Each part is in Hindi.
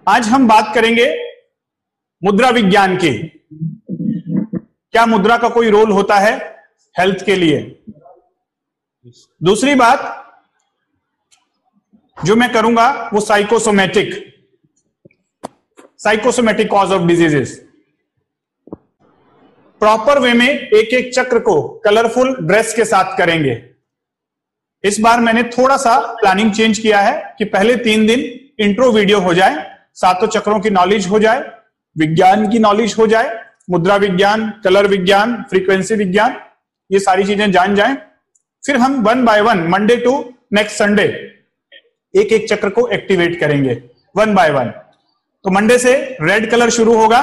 आज हम बात करेंगे मुद्रा विज्ञान की। क्या मुद्रा का कोई रोल होता है हेल्थ के लिए? दूसरी बात जो मैं करूंगा वो psychosomatic cause of diseases. Proper way में एक एक चक्र को कलरफुल ड्रेस के साथ करेंगे। इस बार मैंने थोड़ा सा प्लानिंग चेंज किया है कि पहले 3 दिन इंट्रो वीडियो हो जाए, सातों चक्रों की नॉलेज हो जाए, विज्ञान की नॉलेज हो जाए, मुद्रा विज्ञान, कलर विज्ञान, फ्रीक्वेंसी विज्ञान, ये सारी चीजें जान जाएं। फिर हम 1 by 1 Monday to next Sunday एक एक चक्र को एक्टिवेट करेंगे 1 बाय 1। तो मंडे से रेड कलर शुरू होगा।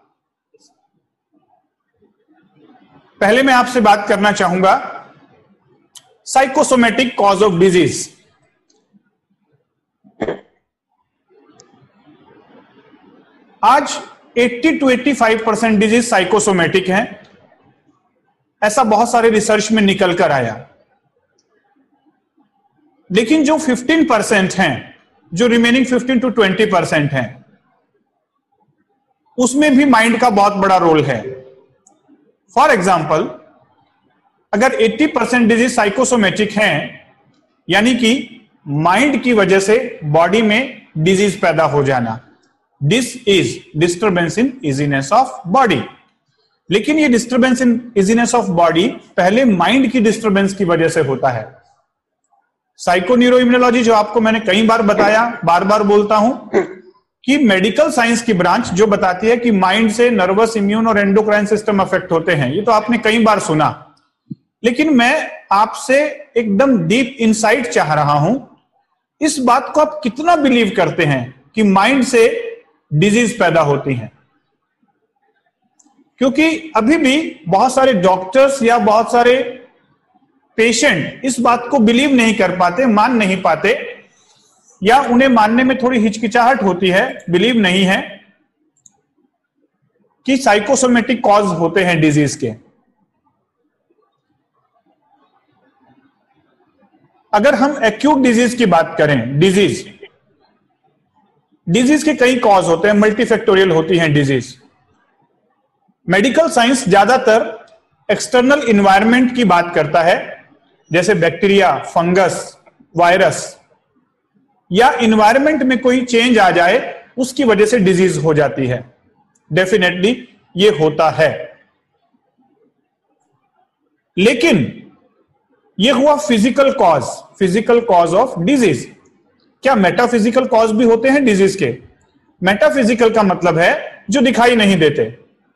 पहले मैं आपसे बात करना चाहूंगा साइकोसोमेटिक कॉज ऑफ डिजीज। आज 80 to 85% डिजीज साइकोसोमेटिक हैं, ऐसा बहुत सारे रिसर्च में निकल कर आया। लेकिन जो 15% हैं, जो रिमेनिंग 15 to 20% हैं, उसमें भी माइंड का बहुत बड़ा रोल है। फॉर एग्जाम्पल, अगर 80% डिजीज साइकोसोमेटिक हैं, यानी कि माइंड की वजह से बॉडी में डिजीज पैदा हो जाना, this is disturbance in easiness of body. लेकिन ये disturbance in easiness of body पहले माइंड की डिस्टर्बेंस की वजह से होता है। साइकोन्यूरोइम्यूनोलॉजी, जो आपको मैंने कई बार बताया, बार बार बोलता हूं कि मेडिकल साइंस की ब्रांच जो बताती है कि माइंड से नर्वस, इम्यून और एंडोक्राइन सिस्टम अफेक्ट होते हैं, ये तो आपने कई बार सुना। लेकिन मैं आपसे एकदम डीप इनसाइट चाह रहा हूं, इस बात को आप कितना बिलीव करते हैं कि माइंड से डिजीज पैदा होती हैं? क्योंकि अभी भी बहुत सारे डॉक्टर्स या बहुत सारे पेशेंट इस बात को बिलीव नहीं कर पाते, मान नहीं पाते, या उन्हें मानने में थोड़ी हिचकिचाहट होती है, बिलीव नहीं है कि साइकोसोमेटिक कॉज होते हैं डिजीज के। अगर हम एक्यूट डिजीज की बात करें, डिजीज के कई कॉज होते हैं, मल्टीफैक्टोरियल होती हैं डिजीज। मेडिकल साइंस ज्यादातर एक्सटर्नल इन्वायरमेंट की बात करता है, जैसे बैक्टीरिया, फंगस, वायरस, या इन्वायरमेंट में कोई चेंज आ जाए उसकी वजह से डिजीज हो जाती है। डेफिनेटली ये होता है। लेकिन ये हुआ फिजिकल कॉज ऑफ डिजीज। क्या मेटाफिजिकल कॉज भी होते हैं डिजीज के? मेटाफिजिकल का मतलब है जो दिखाई नहीं देते।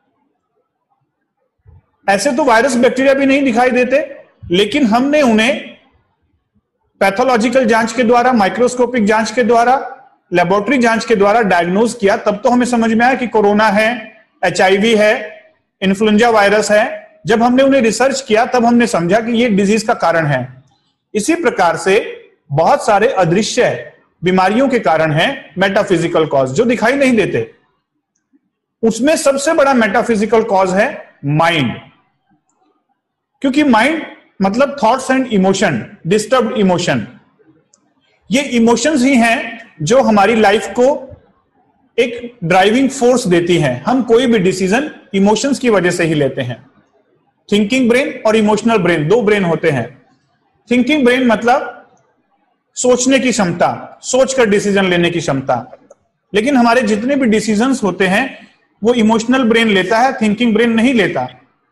ऐसे तो वायरस, बैक्टीरिया भी नहीं दिखाई देते, लेकिन हमने उन्हें पैथोलॉजिकल जांच के द्वारा, माइक्रोस्कोपिक जांच के द्वारा, लेबोरेटरी जांच के द्वारा डायग्नोज किया, तब तो हमें समझ में आया कि कोरोना है, HIV है, इन्फ्लुएंजा वायरस है। जब हमने उन्हें रिसर्च किया तब हमने समझा कि ये डिजीज का कारण है। इसी प्रकार से बहुत सारे अदृश्य बीमारियों के कारण है मेटाफिजिकल कॉज, जो दिखाई नहीं देते। उसमें सबसे बड़ा मेटाफिजिकल कॉज है माइंड, क्योंकि माइंड मतलब thoughts and emotion, disturbed emotion. ये इमोशंस ही हैं जो हमारी लाइफ को एक ड्राइविंग फोर्स देती हैं। हम कोई भी डिसीजन इमोशंस की वजह से ही लेते हैं। थिंकिंग ब्रेन और इमोशनल ब्रेन, 2 ब्रेन होते हैं। थिंकिंग ब्रेन मतलब सोचने की क्षमता, सोचकर डिसीजन लेने की क्षमता। लेकिन हमारे जितने भी डिसीजंस होते हैं वो इमोशनल ब्रेन लेता है, थिंकिंग ब्रेन नहीं लेता।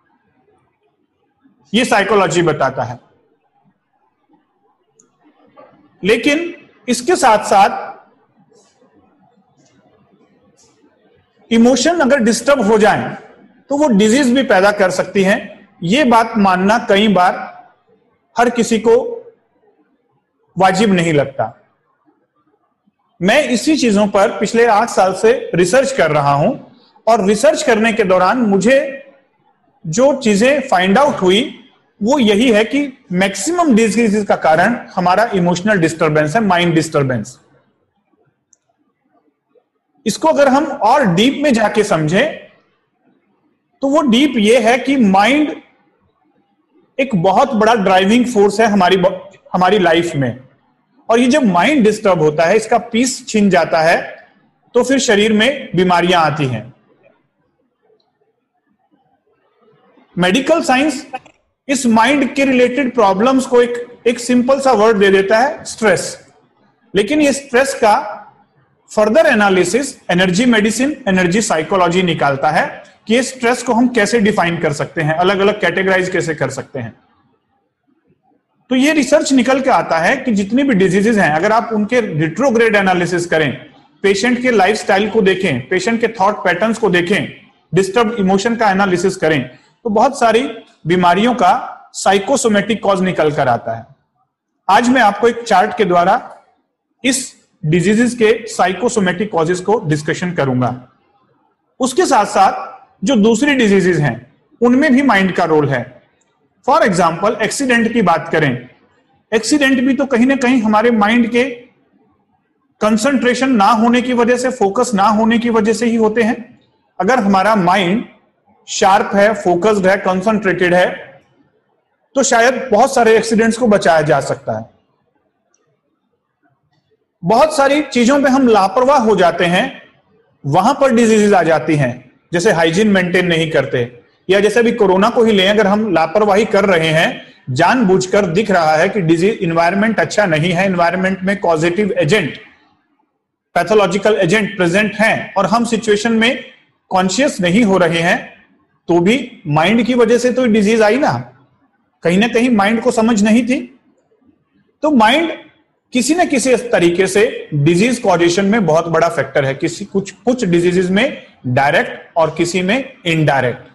ये साइकोलॉजी बताता है। लेकिन इसके साथ साथ इमोशन अगर डिस्टर्ब हो जाए तो वो डिजीज भी पैदा कर सकती है। ये बात मानना कई बार हर किसी को वाजिब नहीं लगता। मैं इसी चीजों पर पिछले 8 साल से रिसर्च कर रहा हूं, और रिसर्च करने के दौरान मुझे जो चीजें फाइंड आउट हुई वो यही है कि मैक्सिमम डिजीज का कारण हमारा इमोशनल डिस्टर्बेंस है, माइंड डिस्टर्बेंस। इसको अगर हम और डीप में जाके समझें तो वो डीप ये है कि माइंड एक बहुत बड़ा ड्राइविंग फोर्स है हमारी लाइफ में। और ये जब माइंड डिस्टर्ब होता है, इसका पीस छिन जाता है, तो फिर शरीर में बीमारियां आती हैं। मेडिकल साइंस इस माइंड के रिलेटेड प्रॉब्लम्स को एक सिंपल सा वर्ड दे देता है, स्ट्रेस। लेकिन ये स्ट्रेस का further analysis energy medicine, energy psychology निकालता है कि ये स्ट्रेस को हम कैसे डिफाइन कर सकते हैं, अलग अलग कैटेगराइज कैसे कर सकते हैं। तो ये रिसर्च निकल के आता है कि जितनी भी डिजीजेज हैं, अगर आप उनके रिट्रोग्रेड एनालिसिस करें, पेशेंट के लाइफस्टाइल को देखें, पेशेंट के थॉट पैटर्न्स को देखें, डिस्टर्ब इमोशन का एनालिसिस करें, तो बहुत सारी बीमारियों का साइकोसोमेटिक कॉज निकल कर आता है। आज मैं आपको एक चार्ट के द्वारा इस डिजीजेस के साइकोसोमेटिक कॉजेस को डिस्कशन करूंगा। उसके साथ साथ जो दूसरी डिजीजेस हैं उनमें भी माइंड का रोल है। फॉर एग्जाम्पल एक्सीडेंट की बात करें, एक्सीडेंट भी तो कहीं ना कहीं हमारे माइंड के कंसंट्रेशन ना होने की वजह से, फोकस ना होने की वजह से ही होते हैं। अगर हमारा माइंड शार्प है, फोकस्ड है, कंसंट्रेटेड है, तो शायद बहुत सारे एक्सीडेंट्स को बचाया जा सकता है। बहुत सारी चीजों पे हम लापरवाह हो जाते हैं, वहां पर डिजीजेस आ जाती हैं, जैसे हाइजीन मेंटेन नहीं करते, या जैसे अभी कोरोना को ही लें, अगर हम लापरवाही कर रहे हैं, जानबूझकर दिख रहा है कि डिजीज इन्वायरमेंट अच्छा नहीं है, इन्वायरमेंट में positive agent, pathological agent present हैं, और हम सिचुएशन में कॉन्शियस नहीं हो रहे हैं, तो भी माइंड की वजह से तो डिजीज आई ना कहीं माइंड को समझ नहीं थी। तो माइंड किसी न किसी तरीके से डिजीज कॉजेशन में बहुत बड़ा फैक्टर है। कुछ डिजीजेस में डायरेक्ट और किसी में इनडायरेक्ट।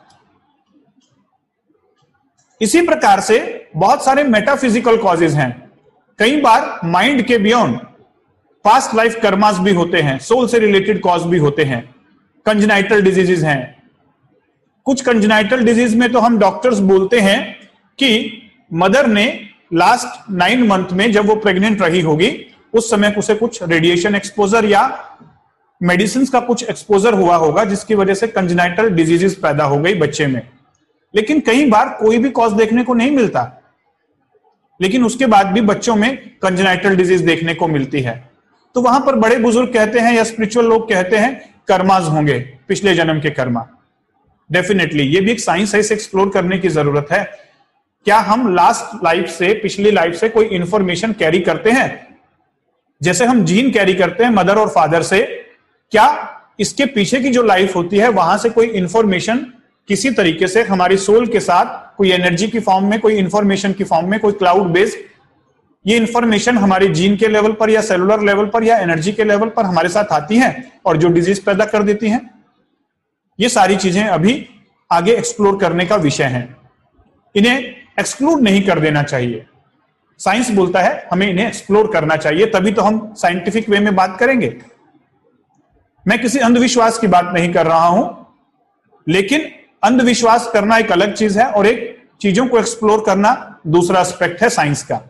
इसी प्रकार से बहुत सारे मेटाफिजिकल कॉजेज हैं। कई बार माइंड के बियॉन्ड पास्ट लाइफ कर्मास भी होते हैं, सोल से रिलेटेड कॉज भी होते हैं। कंजेनाइटल डिजीजेस हैं। कुछ कंजेनाइटल डिजीज में तो हम डॉक्टर्स बोलते हैं कि मदर ने लास्ट 9 मंथ में जब वो प्रेग्नेंट रही होगी, उस समय उसे कुछ रेडिएशन एक्सपोजर या मेडिसिन का कुछ एक्सपोजर हुआ होगा, जिसकी वजह से कंजेनाइटल डिजीजेस पैदा हो गई बच्चे में। लेकिन कई बार कोई भी कॉज देखने को नहीं मिलता, लेकिन उसके बाद भी बच्चों में कंजेनाइटल डिजीज देखने को मिलती है। तो वहां पर बड़े बुजुर्ग कहते हैं या स्पिरिचुअल लोग कहते हैं कर्माज होंगे, पिछले जन्म के कर्मा। डेफिनेटली ये भी एक साइंस है, इसे एक्सप्लोर करने की जरूरत है। क्या हम लास्ट लाइफ से, पिछली लाइफ से कोई इंफॉर्मेशन कैरी करते हैं? जैसे हम जीन कैरी करते हैं मदर और फादर से, क्या इसके पीछे की जो लाइफ होती है वहां से कोई इंफॉर्मेशन किसी तरीके से हमारी सोल के साथ कोई एनर्जी की फॉर्म में, कोई इंफॉर्मेशन की फॉर्म में, कोई क्लाउड बेस्ड, ये इंफॉर्मेशन हमारे जीन के लेवल पर या सेलुलर लेवल पर या एनर्जी के लेवल पर हमारे साथ आती हैं और जो डिजीज पैदा कर देती हैं? ये सारी चीजें अभी आगे एक्सप्लोर करने का विषय है। इन्हें एक्सक्लूड नहीं कर देना चाहिए। साइंस बोलता है हमें इन्हें एक्सप्लोर करना चाहिए, तभी तो हम साइंटिफिक वे में बात करेंगे। मैं किसी अंधविश्वास की बात नहीं कर रहा हूं, लेकिन अंधविश्वास करना एक अलग चीज है और एक चीजों को एक्सप्लोर करना दूसरा एस्पेक्ट है साइंस का।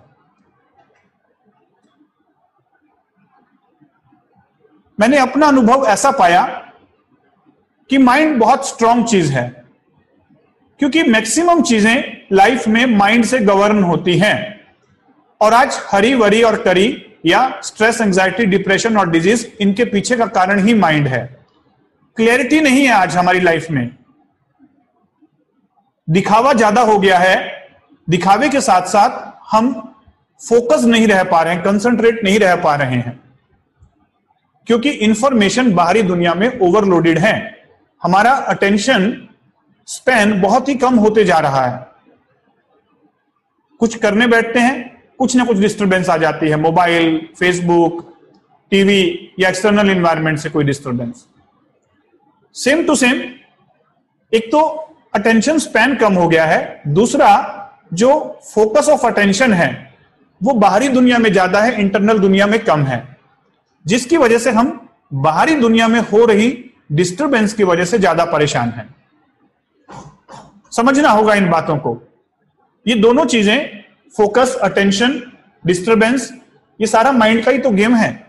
मैंने अपना अनुभव ऐसा पाया कि माइंड बहुत स्ट्रांग चीज है, क्योंकि मैक्सिमम चीजें लाइफ में माइंड से गवर्न होती हैं। और आज हरी वरी और करी या स्ट्रेस, एंजाइटी, डिप्रेशन और डिजीज, इनके पीछे का कारण ही माइंड है। क्लैरिटी नहीं है आज हमारी लाइफ में, दिखावा ज्यादा हो गया है। दिखावे के साथ साथ हम फोकस नहीं रह पा रहे हैं, कंसंट्रेट नहीं रह पा रहे हैं, क्योंकि इंफॉर्मेशन बाहरी दुनिया में ओवरलोडेड है। हमारा अटेंशन स्पैन बहुत ही कम होते जा रहा है। कुछ करने बैठते हैं, कुछ ना कुछ डिस्टरबेंस आ जाती है, मोबाइल, फेसबुक, टीवी या एक्सटर्नल एनवायरनमेंट से कोई डिस्टरबेंस। सेम टू सेम, एक तो अटेंशन स्पैन कम हो गया है, दूसरा जो फोकस ऑफ अटेंशन है वो बाहरी दुनिया में ज्यादा है, इंटरनल दुनिया में कम है, जिसकी वजह से हम बाहरी दुनिया में हो रही डिस्टरबेंस की वजह से ज्यादा परेशान हैं। समझना होगा इन बातों को। ये दोनों चीजें, फोकस, अटेंशन, डिस्टरबेंस, ये सारा माइंड का ही तो गेम है।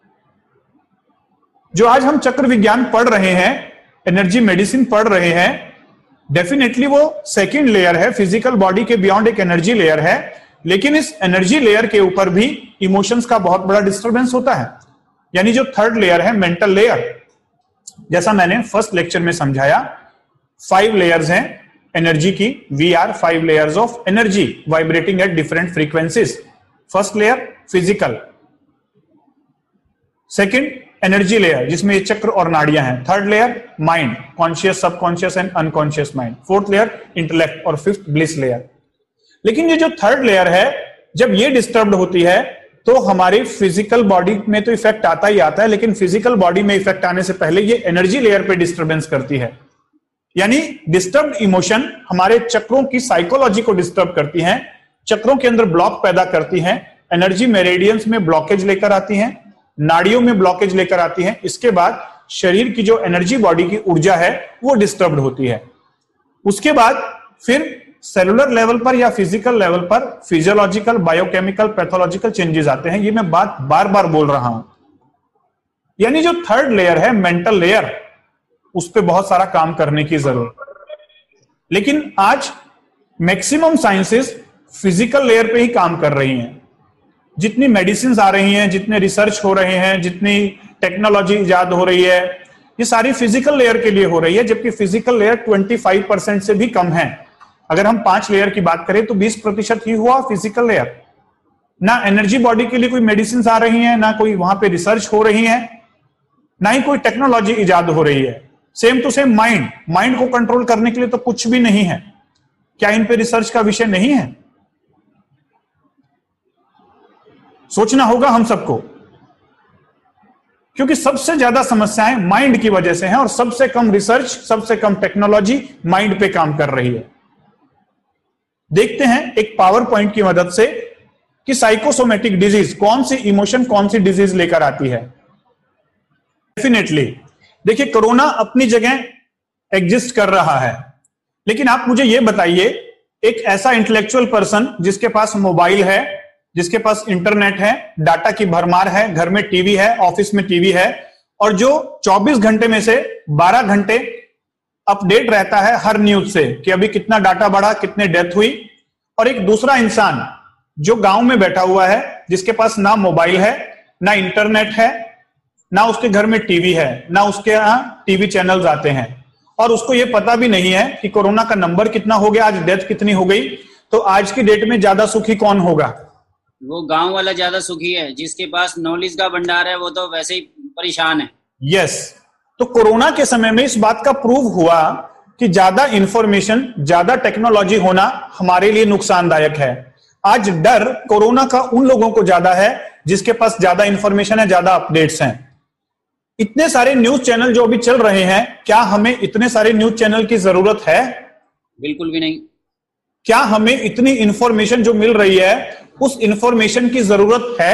जो आज हम चक्र विज्ञान पढ़ रहे हैं, एनर्जी मेडिसिन पढ़ रहे हैं, डेफिनेटली वो सेकंड लेयर है, फिजिकल बॉडी के बियॉन्ड एक एनर्जी लेयर है, लेकिन इस एनर्जी लेयर के ऊपर भी इमोशंस का बहुत बड़ा डिस्टरबेंस होता है। यानी जो थर्ड लेयर है मेंटल लेयर, जैसा मैंने फर्स्ट लेक्चर में समझाया, 5 लेयर्स हैं एनर्जी की। We are 5 layers of energy vibrating at different frequencies. First layer physical, second energy layer जिसमें ये चक्र और नाड़ियां हैं। Third layer mind, conscious, subconscious and unconscious mind. Fourth layer intellect और फिफ्थ ब्लिस लेयर। लेकिन ये जो थर्ड लेयर है, जब ये डिस्टर्ब्ड होती है तो हमारी फिजिकल बॉडी में तो इफेक्ट आता ही आता है, लेकिन फिजिकल बॉडी में इफेक्ट आने से पहले ये एनर्जी लेयर पे डिस्टर्बेंस करती है। यानी डिस्टर्ब्ड इमोशन हमारे चक्रों की साइकोलॉजी को डिस्टर्ब करती हैं, चक्रों के अंदर ब्लॉक पैदा करती हैं, एनर्जी मेरिडियंस में ब्लॉकेज लेकर आती हैं, नाड़ियों में ब्लॉकेज लेकर आती हैं। इसके बाद शरीर की जो एनर्जी बॉडी की ऊर्जा है वो डिस्टर्ब्ड होती है। उसके बाद फिर सेलुलर लेवल पर या फिजिकल लेवल पर फिजियोलॉजिकल, बायोकेमिकल, पैथोलॉजिकल चेंजेस आते हैं। ये मैं बात बार बार बोल रहा हूं। यानी जो थर्ड लेयर है मेंटल लेयर, उस पर बहुत सारा काम करने की जरूरत। लेकिन आज मैक्सिमम साइंसेस फिजिकल लेयर पे ही काम कर रही हैं। जितनी मेडिसिन आ रही हैं, जितने रिसर्च हो रहे हैं, जितनी टेक्नोलॉजी इजाद हो रही है, ये सारी फिजिकल लेयर के लिए हो रही है, जबकि फिजिकल लेयर 25% से भी कम है। अगर हम 5 लेयर की बात करें तो 20% ही हुआ फिजिकल लेयर। ना एनर्जी बॉडी के लिए कोई मेडिसिन आ रही हैं, ना कोई वहां पे रिसर्च हो रही है, ना ही कोई टेक्नोलॉजी इजाद हो रही है। सेम टू सेम माइंड को कंट्रोल करने के लिए तो कुछ भी नहीं है। क्या इन पे रिसर्च का विषय नहीं है? सोचना होगा हम सबको, क्योंकि सबसे ज्यादा समस्याएं माइंड की वजह से हैं और सबसे कम रिसर्च, सबसे कम टेक्नोलॉजी माइंड पे काम कर रही है। देखते हैं एक पावर पॉइंट की मदद से कि साइकोसोमेटिक डिजीज कौन सी इमोशन, कौन सी डिजीज लेकर आती है। डेफिनेटली देखिए, कोरोना अपनी जगह एग्जिस्ट कर रहा है, लेकिन आप मुझे यह बताइए, एक ऐसा इंटेलेक्चुअल पर्सन जिसके पास मोबाइल है, जिसके पास इंटरनेट है, डाटा की भरमार है, घर में टीवी है, ऑफिस में टीवी है, और जो 24 घंटे में से 12 घंटे अपडेट रहता है हर न्यूज से कि अभी कितना डाटा बढ़ा, कितने डेथ हुई, और एक दूसरा इंसान जो गांव में बैठा हुआ है, जिसके पास ना मोबाइल है, ना इंटरनेट है, ना उसके घर में टीवी है, ना उसके यहां टीवी चैनल्स आते हैं, और उसको यह पता भी नहीं है कि कोरोना का नंबर कितना हो गया, आज डेथ कितनी हो गई। तो आज की डेट में ज्यादा सुखी कौन होगा? वो गांव वाला ज्यादा सुखी है, जिसके पास नॉलेज का भंडार है वो तो वैसे ही परेशान है। यस, तो कोरोना के समय में इस बात का प्रूव हुआ कि ज्यादा इंफॉर्मेशन, ज्यादा टेक्नोलॉजी होना हमारे लिए नुकसानदायक है। आज डर कोरोना का उन लोगों को ज्यादा है जिसके पास ज्यादा इंफॉर्मेशन है, ज्यादा अपडेट्स हैं। इतने सारे न्यूज चैनल जो अभी चल रहे हैं, क्या हमें इतने सारे न्यूज चैनल की जरूरत है? बिल्कुल भी नहीं। क्या हमें इतनी इंफॉर्मेशन जो मिल रही है उस इंफॉर्मेशन की जरूरत है?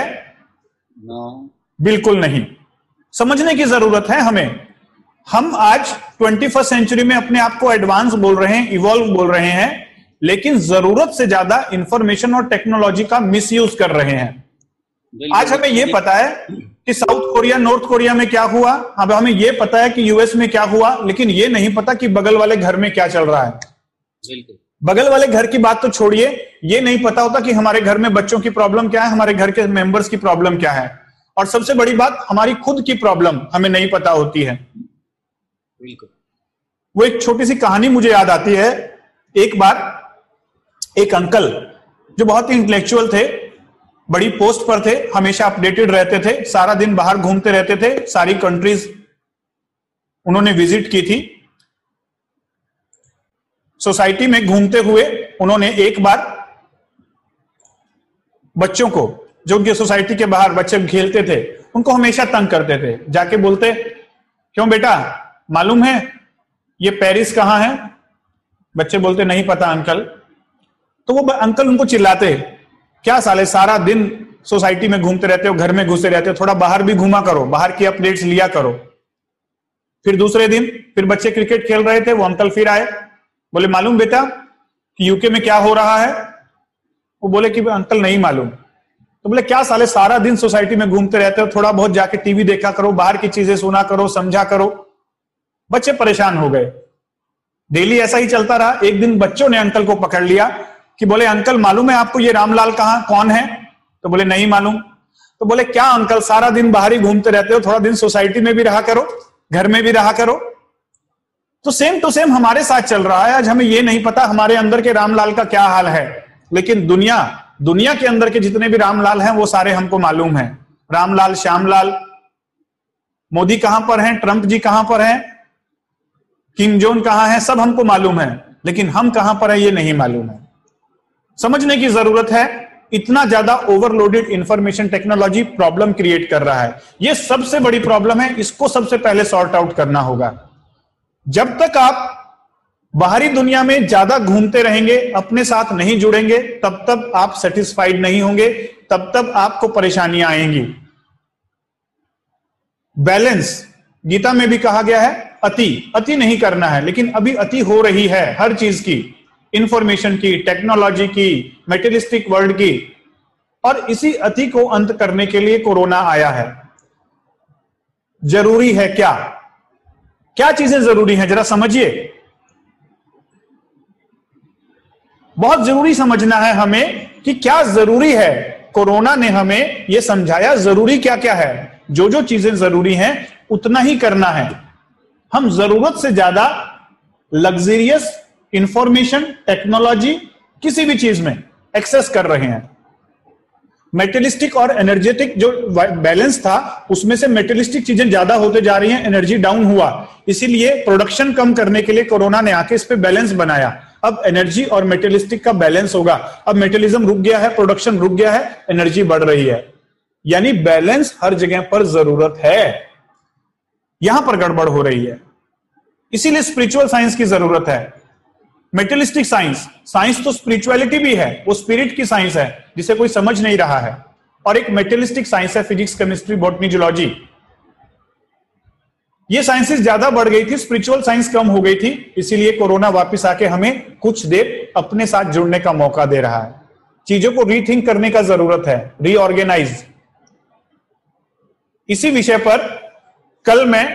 नो, बिल्कुल नहीं। समझने की जरूरत है हमें। हम आज 21st सेंचुरी में अपने आप को एडवांस बोल रहे हैं, इवॉल्व बोल रहे हैं, लेकिन जरूरत से ज्यादा इंफॉर्मेशन और टेक्नोलॉजी का मिसयूज कर रहे हैं। आज हमें यह पता है कि साउथ कोरिया, नॉर्थ कोरिया में क्या हुआ, अब हमें यह पता है कि यूएस में क्या हुआ, लेकिन यह नहीं पता कि बगल वाले घर में क्या चल रहा है। बिल्कुल। बगल वाले घर की बात तो छोड़िए, ये नहीं पता होता कि हमारे घर में बच्चों की प्रॉब्लम क्या है, हमारे घर के मेंबर्स की प्रॉब्लम क्या है, और सबसे बड़ी बात हमारी खुद की प्रॉब्लम हमें नहीं पता होती है। बिल्कुल। वो एक छोटी सी कहानी मुझे याद आती है। एक बार एक अंकल जो बहुत ही इंटेलेक्चुअल थे, बड़ी पोस्ट पर थे, हमेशा अपडेटेड रहते थे, सारा दिन बाहर घूमते रहते थे, सारी कंट्रीज उन्होंने विजिट की थी। सोसाइटी में घूमते हुए उन्होंने एक बार बच्चों को, जो उनकी सोसाइटी के बाहर बच्चे खेलते थे, उनको हमेशा तंग करते थे, जाके बोलते, क्यों बेटा, मालूम है ये पेरिस कहां है? बच्चे बोलते, नहीं पता अंकल। तो वो अंकल उनको चिल्लाते, क्या साले सारा दिन सोसाइटी में घूमते रहते हो, घर में घुसे रहते हो, थोड़ा बाहर भी घूमा करो, बाहर की अपडेट्स लिया करो। फिर दूसरे दिन फिर बच्चे क्रिकेट खेल रहे थे, वो अंकल फिर आए, बोले, मालूम बेटा कि यूके में क्या हो रहा है? वो बोले कि अंकल नहीं मालूम। तो बोले, क्या साले सारा दिन सोसाइटी में घूमते रहते हो, थोड़ा बहुत जाके टीवी देखा करो, बाहर की चीजें सुना करो, समझा करो। बच्चे परेशान हो गए। डेली ऐसा ही चलता रहा। एक दिन बच्चों ने अंकल को पकड़ लिया कि बोले, अंकल मालूम है आपको ये रामलाल कहां कौन है? तो बोले, नहीं मालूम। तो बोले क्या अंकल सारा दिन बाहर ही घूमते रहते हो, थोड़ा दिन सोसाइटी में भी रहा करो, घर में भी रहा करो। तो सेम टू सेम हमारे साथ चल रहा है। आज हमें ये नहीं पता हमारे अंदर के रामलाल का क्या हाल है, लेकिन दुनिया के अंदर के जितने भी रामलाल हैं वो सारे हमको मालूम है। रामलाल, श्यामलाल, मोदी कहां पर हैं, ट्रंप जी कहां पर हैं, किम जोन कहां है, सब हमको मालूम है, लेकिन हम कहां पर है ये नहीं मालूम है। समझने की जरूरत है। इतना ज्यादा overloaded information technology problem create कर रहा है। ये सबसे बड़ी प्रॉब्लम है, इसको सबसे पहले सॉर्ट आउट करना होगा। जब तक आप बाहरी दुनिया में ज्यादा घूमते रहेंगे, अपने साथ नहीं जुड़ेंगे, तब तक आप सेटिस्फाइड नहीं होंगे, तब तक आपको परेशानियां आएंगी। बैलेंस गीता में भी कहा गया है, अति नहीं करना है, लेकिन अभी अति हो रही है हर चीज की, इंफॉर्मेशन की, टेक्नोलॉजी की, मेटेरियलिस्टिक वर्ल्ड की, और इसी अति को अंत करने के लिए कोरोना आया है। जरूरी है क्या चीजें जरूरी हैं, जरा समझिए। बहुत जरूरी समझना है हमें कि क्या जरूरी है। कोरोना ने हमें यह समझाया जरूरी क्या क्या है। जो चीजें जरूरी हैं उतना ही करना है। हम जरूरत से ज्यादा लग्जरियस इंफॉर्मेशन, टेक्नोलॉजी, किसी भी चीज में एक्सेस कर रहे हैं। मेटेरियलिस्टिक और एनर्जेटिक जो बैलेंस था, उसमें से मेटेरियलिस्टिक चीजें ज्यादा होते जा रही हैं, एनर्जी डाउन हुआ। इसीलिए प्रोडक्शन कम करने के लिए कोरोना ने आके इस पे बैलेंस बनाया। अब एनर्जी और मेटेरियलिस्टिक का बैलेंस होगा। अब मेटेरियलिज्म रुक गया है, प्रोडक्शन रुक गया है, एनर्जी बढ़ रही है। यानी बैलेंस हर जगह पर जरूरत है, यहां पर गड़बड़ हो रही है। इसीलिए स्पिरिचुअल साइंस की जरूरत है। मेटेरियलिस्टिक साइंस तो स्पिरिचुअलिटी भी है, वो स्पिरिट की साइंस है जिसे कोई समझ नहीं रहा है। और एक मेटेरियलिस्टिक साइंस है फिजिक्स, केमिस्ट्री, बॉटनी, जूलॉजी। ये साइंसेस ज्यादा बढ़ गई थी, स्पिरिचुअल साइंस कम हो गई थी। इसीलिए कोरोना वापस आके हमें कुछ देर अपने साथ जुड़ने का मौका दे रहा है। चीजों को रीथिंक करने का जरूरत है, रीऑर्गेनाइज। इसी विषय पर कल मैं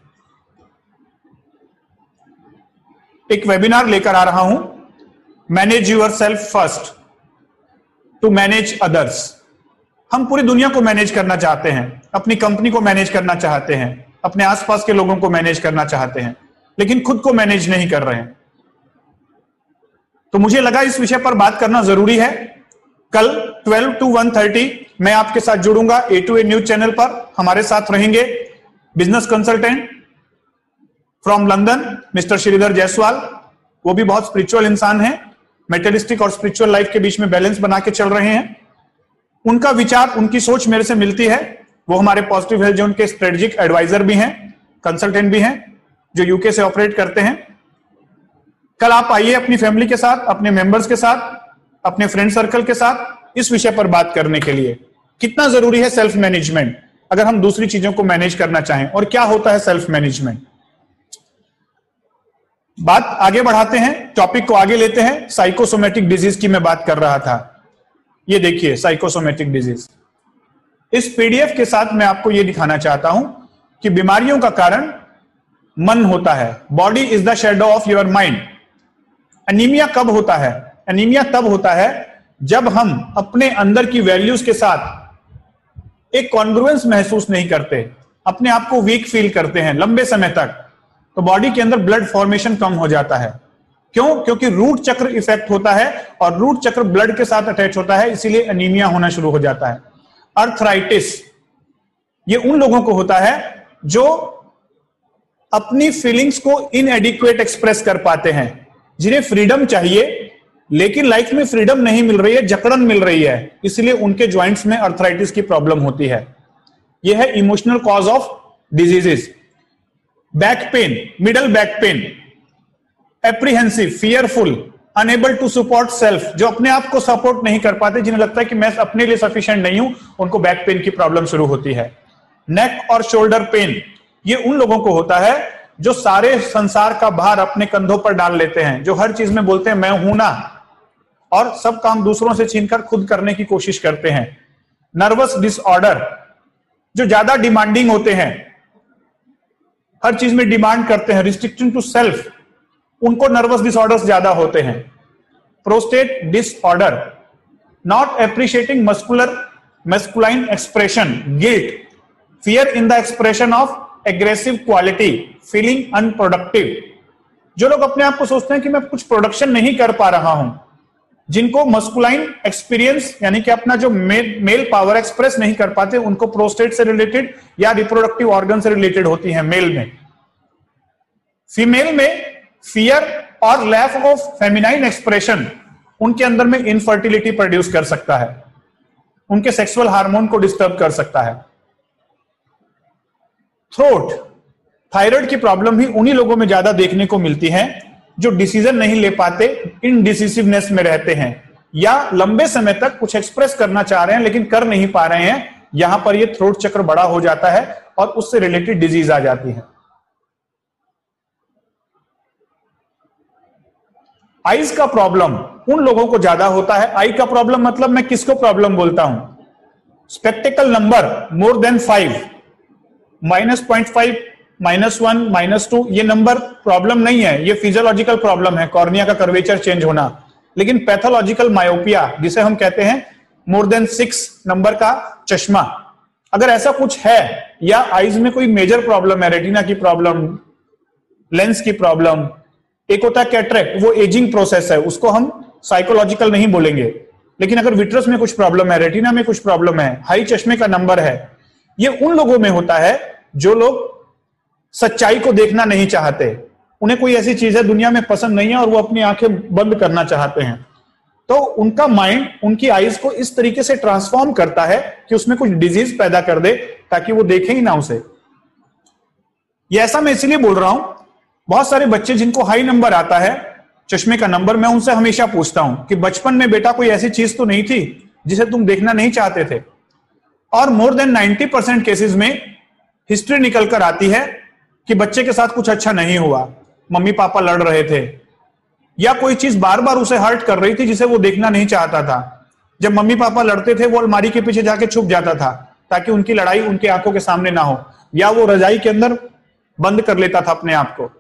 एक वेबिनार लेकर आ रहा हूं, manage yourself first to manage others. हम पूरी दुनिया को मैनेज करना चाहते हैं, अपनी कंपनी को मैनेज करना चाहते हैं, अपने आसपास के लोगों को मैनेज करना चाहते हैं, लेकिन खुद को मैनेज नहीं कर रहे हैं। तो मुझे लगा इस विषय पर बात करना जरूरी है। कल 12 to 1:30 मैं आपके साथ जुड़ूंगा A2A न्यूज चैनल पर। हमारे साथ रहेंगे business consultant from London mister Shridhar Jaiswal. वो भी बहुत स्पिरिचुअल इंसान हैं, मेटेरियलिस्टिक और स्पिरिचुअल लाइफ के बीच में बैलेंस बना के चल रहे हैं। उनका विचार, उनकी सोच मेरे से मिलती है। वो हमारे पॉजिटिव हेल्थ जोन के स्ट्रेटेजिक एडवाइजर भी हैं, कंसल्टेंट भी हैं, जो यूके से ऑपरेट करते हैं। कल आप आइए अपनी फैमिली के साथ, अपने मेंबर्स के साथ, अपने फ्रेंड सर्कल के साथ इस विषय पर बात करने के लिए। कितना जरूरी है सेल्फ मैनेजमेंट अगर हम दूसरी चीजों को मैनेज करना चाहें, और क्या होता है सेल्फ मैनेजमेंट। बात आगे बढ़ाते हैं, टॉपिक को आगे लेते हैं। साइकोसोमेटिक डिजीज की मैं बात कर रहा था। ये देखिए साइकोसोमेटिक डिजीज। इस पीडीएफ के साथ मैं आपको यह दिखाना चाहता हूं कि बीमारियों का कारण मन होता है। Body is the shadow of your mind. Anaemia कब होता है? एनीमिया तब होता है जब हम अपने अंदर की वैल्यूज के साथ एक कॉन्ग्रुएंस महसूस नहीं करते, अपने आप को वीक फील करते हैं लंबे समय तक, तो बॉडी के अंदर ब्लड फॉर्मेशन कम हो जाता है। क्यों? क्योंकि रूट चक्र इफेक्ट होता है और रूट चक्र ब्लड के साथ अटैच होता है, इसीलिए एनीमिया होना शुरू हो जाता है। अर्थराइटिस ये उन लोगों को होता है जो अपनी फीलिंग्स को इनएडिक्वेट एक्सप्रेस कर पाते हैं, जिन्हें फ्रीडम चाहिए लेकिन लाइफ में फ्रीडम नहीं मिल रही है, जकड़न मिल रही है, इसलिए उनके जॉइंट्स में अर्थराइटिस की प्रॉब्लम होती है। यह है emotional cause of diseases. Back pain, middle back pain, apprehensive, fearful, unable to support self, जो अपने आप को सपोर्ट नहीं कर पाते, जिन्हें लगता है कि मैं अपने लिए सफिशिएंट नहीं हूं, उनको बैक पेन की प्रॉब्लम शुरू होती है। नेक और शोल्डर पेन ये उन लोगों को होता है जो सारे संसार का भार अपने कंधों पर डाल लेते हैं, जो हर चीज में बोलते हैं मैं हूं ना, और सब काम दूसरों से छीनकर खुद करने की कोशिश करते हैं। नर्वस डिसऑर्डर जो ज्यादा डिमांडिंग होते हैं, हर चीज में डिमांड करते हैं, रिस्ट्रिक्शन टू सेल्फ, उनको नर्वस डिसऑर्डर्स ज्यादा होते हैं। Prostate disorder, not appreciating muscular masculine expression, guilt, fear in the expression of aggressive quality, feeling unproductive. जो लोग अपने आप को सोचते हैं कि मैं कुछ प्रोडक्शन नहीं कर पा रहा हूं, जिनको मस्कुलाइन एक्सपीरियंस यानी कि अपना जो मेल पावर एक्सप्रेस नहीं कर पाते, उनको प्रोस्टेट से रिलेटेड या रिप्रोडक्टिव ऑर्गन से रिलेटेड होती है मेल में। फीमेल में फियर और लैक ऑफ फेमिनाइन एक्सप्रेशन उनके अंदर में इनफर्टिलिटी प्रोड्यूस कर सकता है, उनके सेक्सुअल हार्मोन को डिस्टर्ब कर सकता है। थ्रोट, थायराइड की प्रॉब्लम भी उन्हीं लोगों में ज्यादा देखने को मिलती है जो डिसीजन नहीं ले पाते, इनडिसिसिवनेस में रहते हैं, या लंबे समय तक कुछ एक्सप्रेस करना चाह रहे हैं लेकिन कर नहीं पा रहे हैं। यहां पर ये थ्रोट चक्र बड़ा हो जाता है और उससे रिलेटेड डिजीज आ जाती है। आईज का प्रॉब्लम उन लोगों को ज्यादा होता है। आई का प्रॉब्लम मतलब मैं किसको प्रॉब्लम बोलता हूं? स्पेक्टिकल नंबर मोर देन 5, -0.5, -1, -2, ये नंबर प्रॉब्लम नहीं है, ये फिजियोलॉजिकल प्रॉब्लम है, कॉर्निया का कर्वेचर चेंज होना। लेकिन पैथोलॉजिकल मायोपिया, जिसे हम कहते हैं मोर देन 6 नंबर का चश्मा, अगर ऐसा कुछ है, या आईज में कोई मेजर प्रॉब्लम है, रेटिना की प्रॉब्लम, लेंस की प्रॉब्लम, एक होता है कैटरेक्ट, वो एजिंग प्रोसेस है, उसको हम साइकोलॉजिकल नहीं बोलेंगे। लेकिन अगर विट्रस में कुछ प्रॉब्लम है, रेटिना में कुछ प्रॉब्लम है, हाई चश्मे का नंबर है, ये उन लोगों में होता है जो लोग सच्चाई को देखना नहीं चाहते, उन्हें कोई ऐसी चीज है दुनिया में पसंद नहीं है और वो अपनी आंखें बंद करना चाहते हैं। तो उनका माइंड उनकी आईज को इस तरीके से ट्रांसफॉर्म करता है कि उसमें कुछ डिजीज पैदा कर दे ताकि वो देखें ही ना उसे। ये ऐसा मैं इसलिए बोल रहा हूं, बहुत सारे बच्चे जिनको हाई नंबर आता है, चश्मे का नंबर, मैं उनसे हमेशा पूछता हूं कि बचपन में बेटा कोई ऐसी चीज तो नहीं थी जिसे तुम देखना नहीं चाहते थे? और मोर देन 90% केसेस में हिस्ट्री निकल कर आती है कि बच्चे के साथ कुछ अच्छा नहीं हुआ, मम्मी पापा लड़ रहे थे, या कोई चीज बार बार उसे हर्ट कर रही थी जिसे वो देखना नहीं चाहता था। जब मम्मी पापा लड़ते थे वो अलमारी के पीछे जाके छुप जाता था ताकि उनकी लड़ाई उनकी आंखों के सामने ना हो, या वो रजाई के अंदर बंद कर लेता था अपने आप को।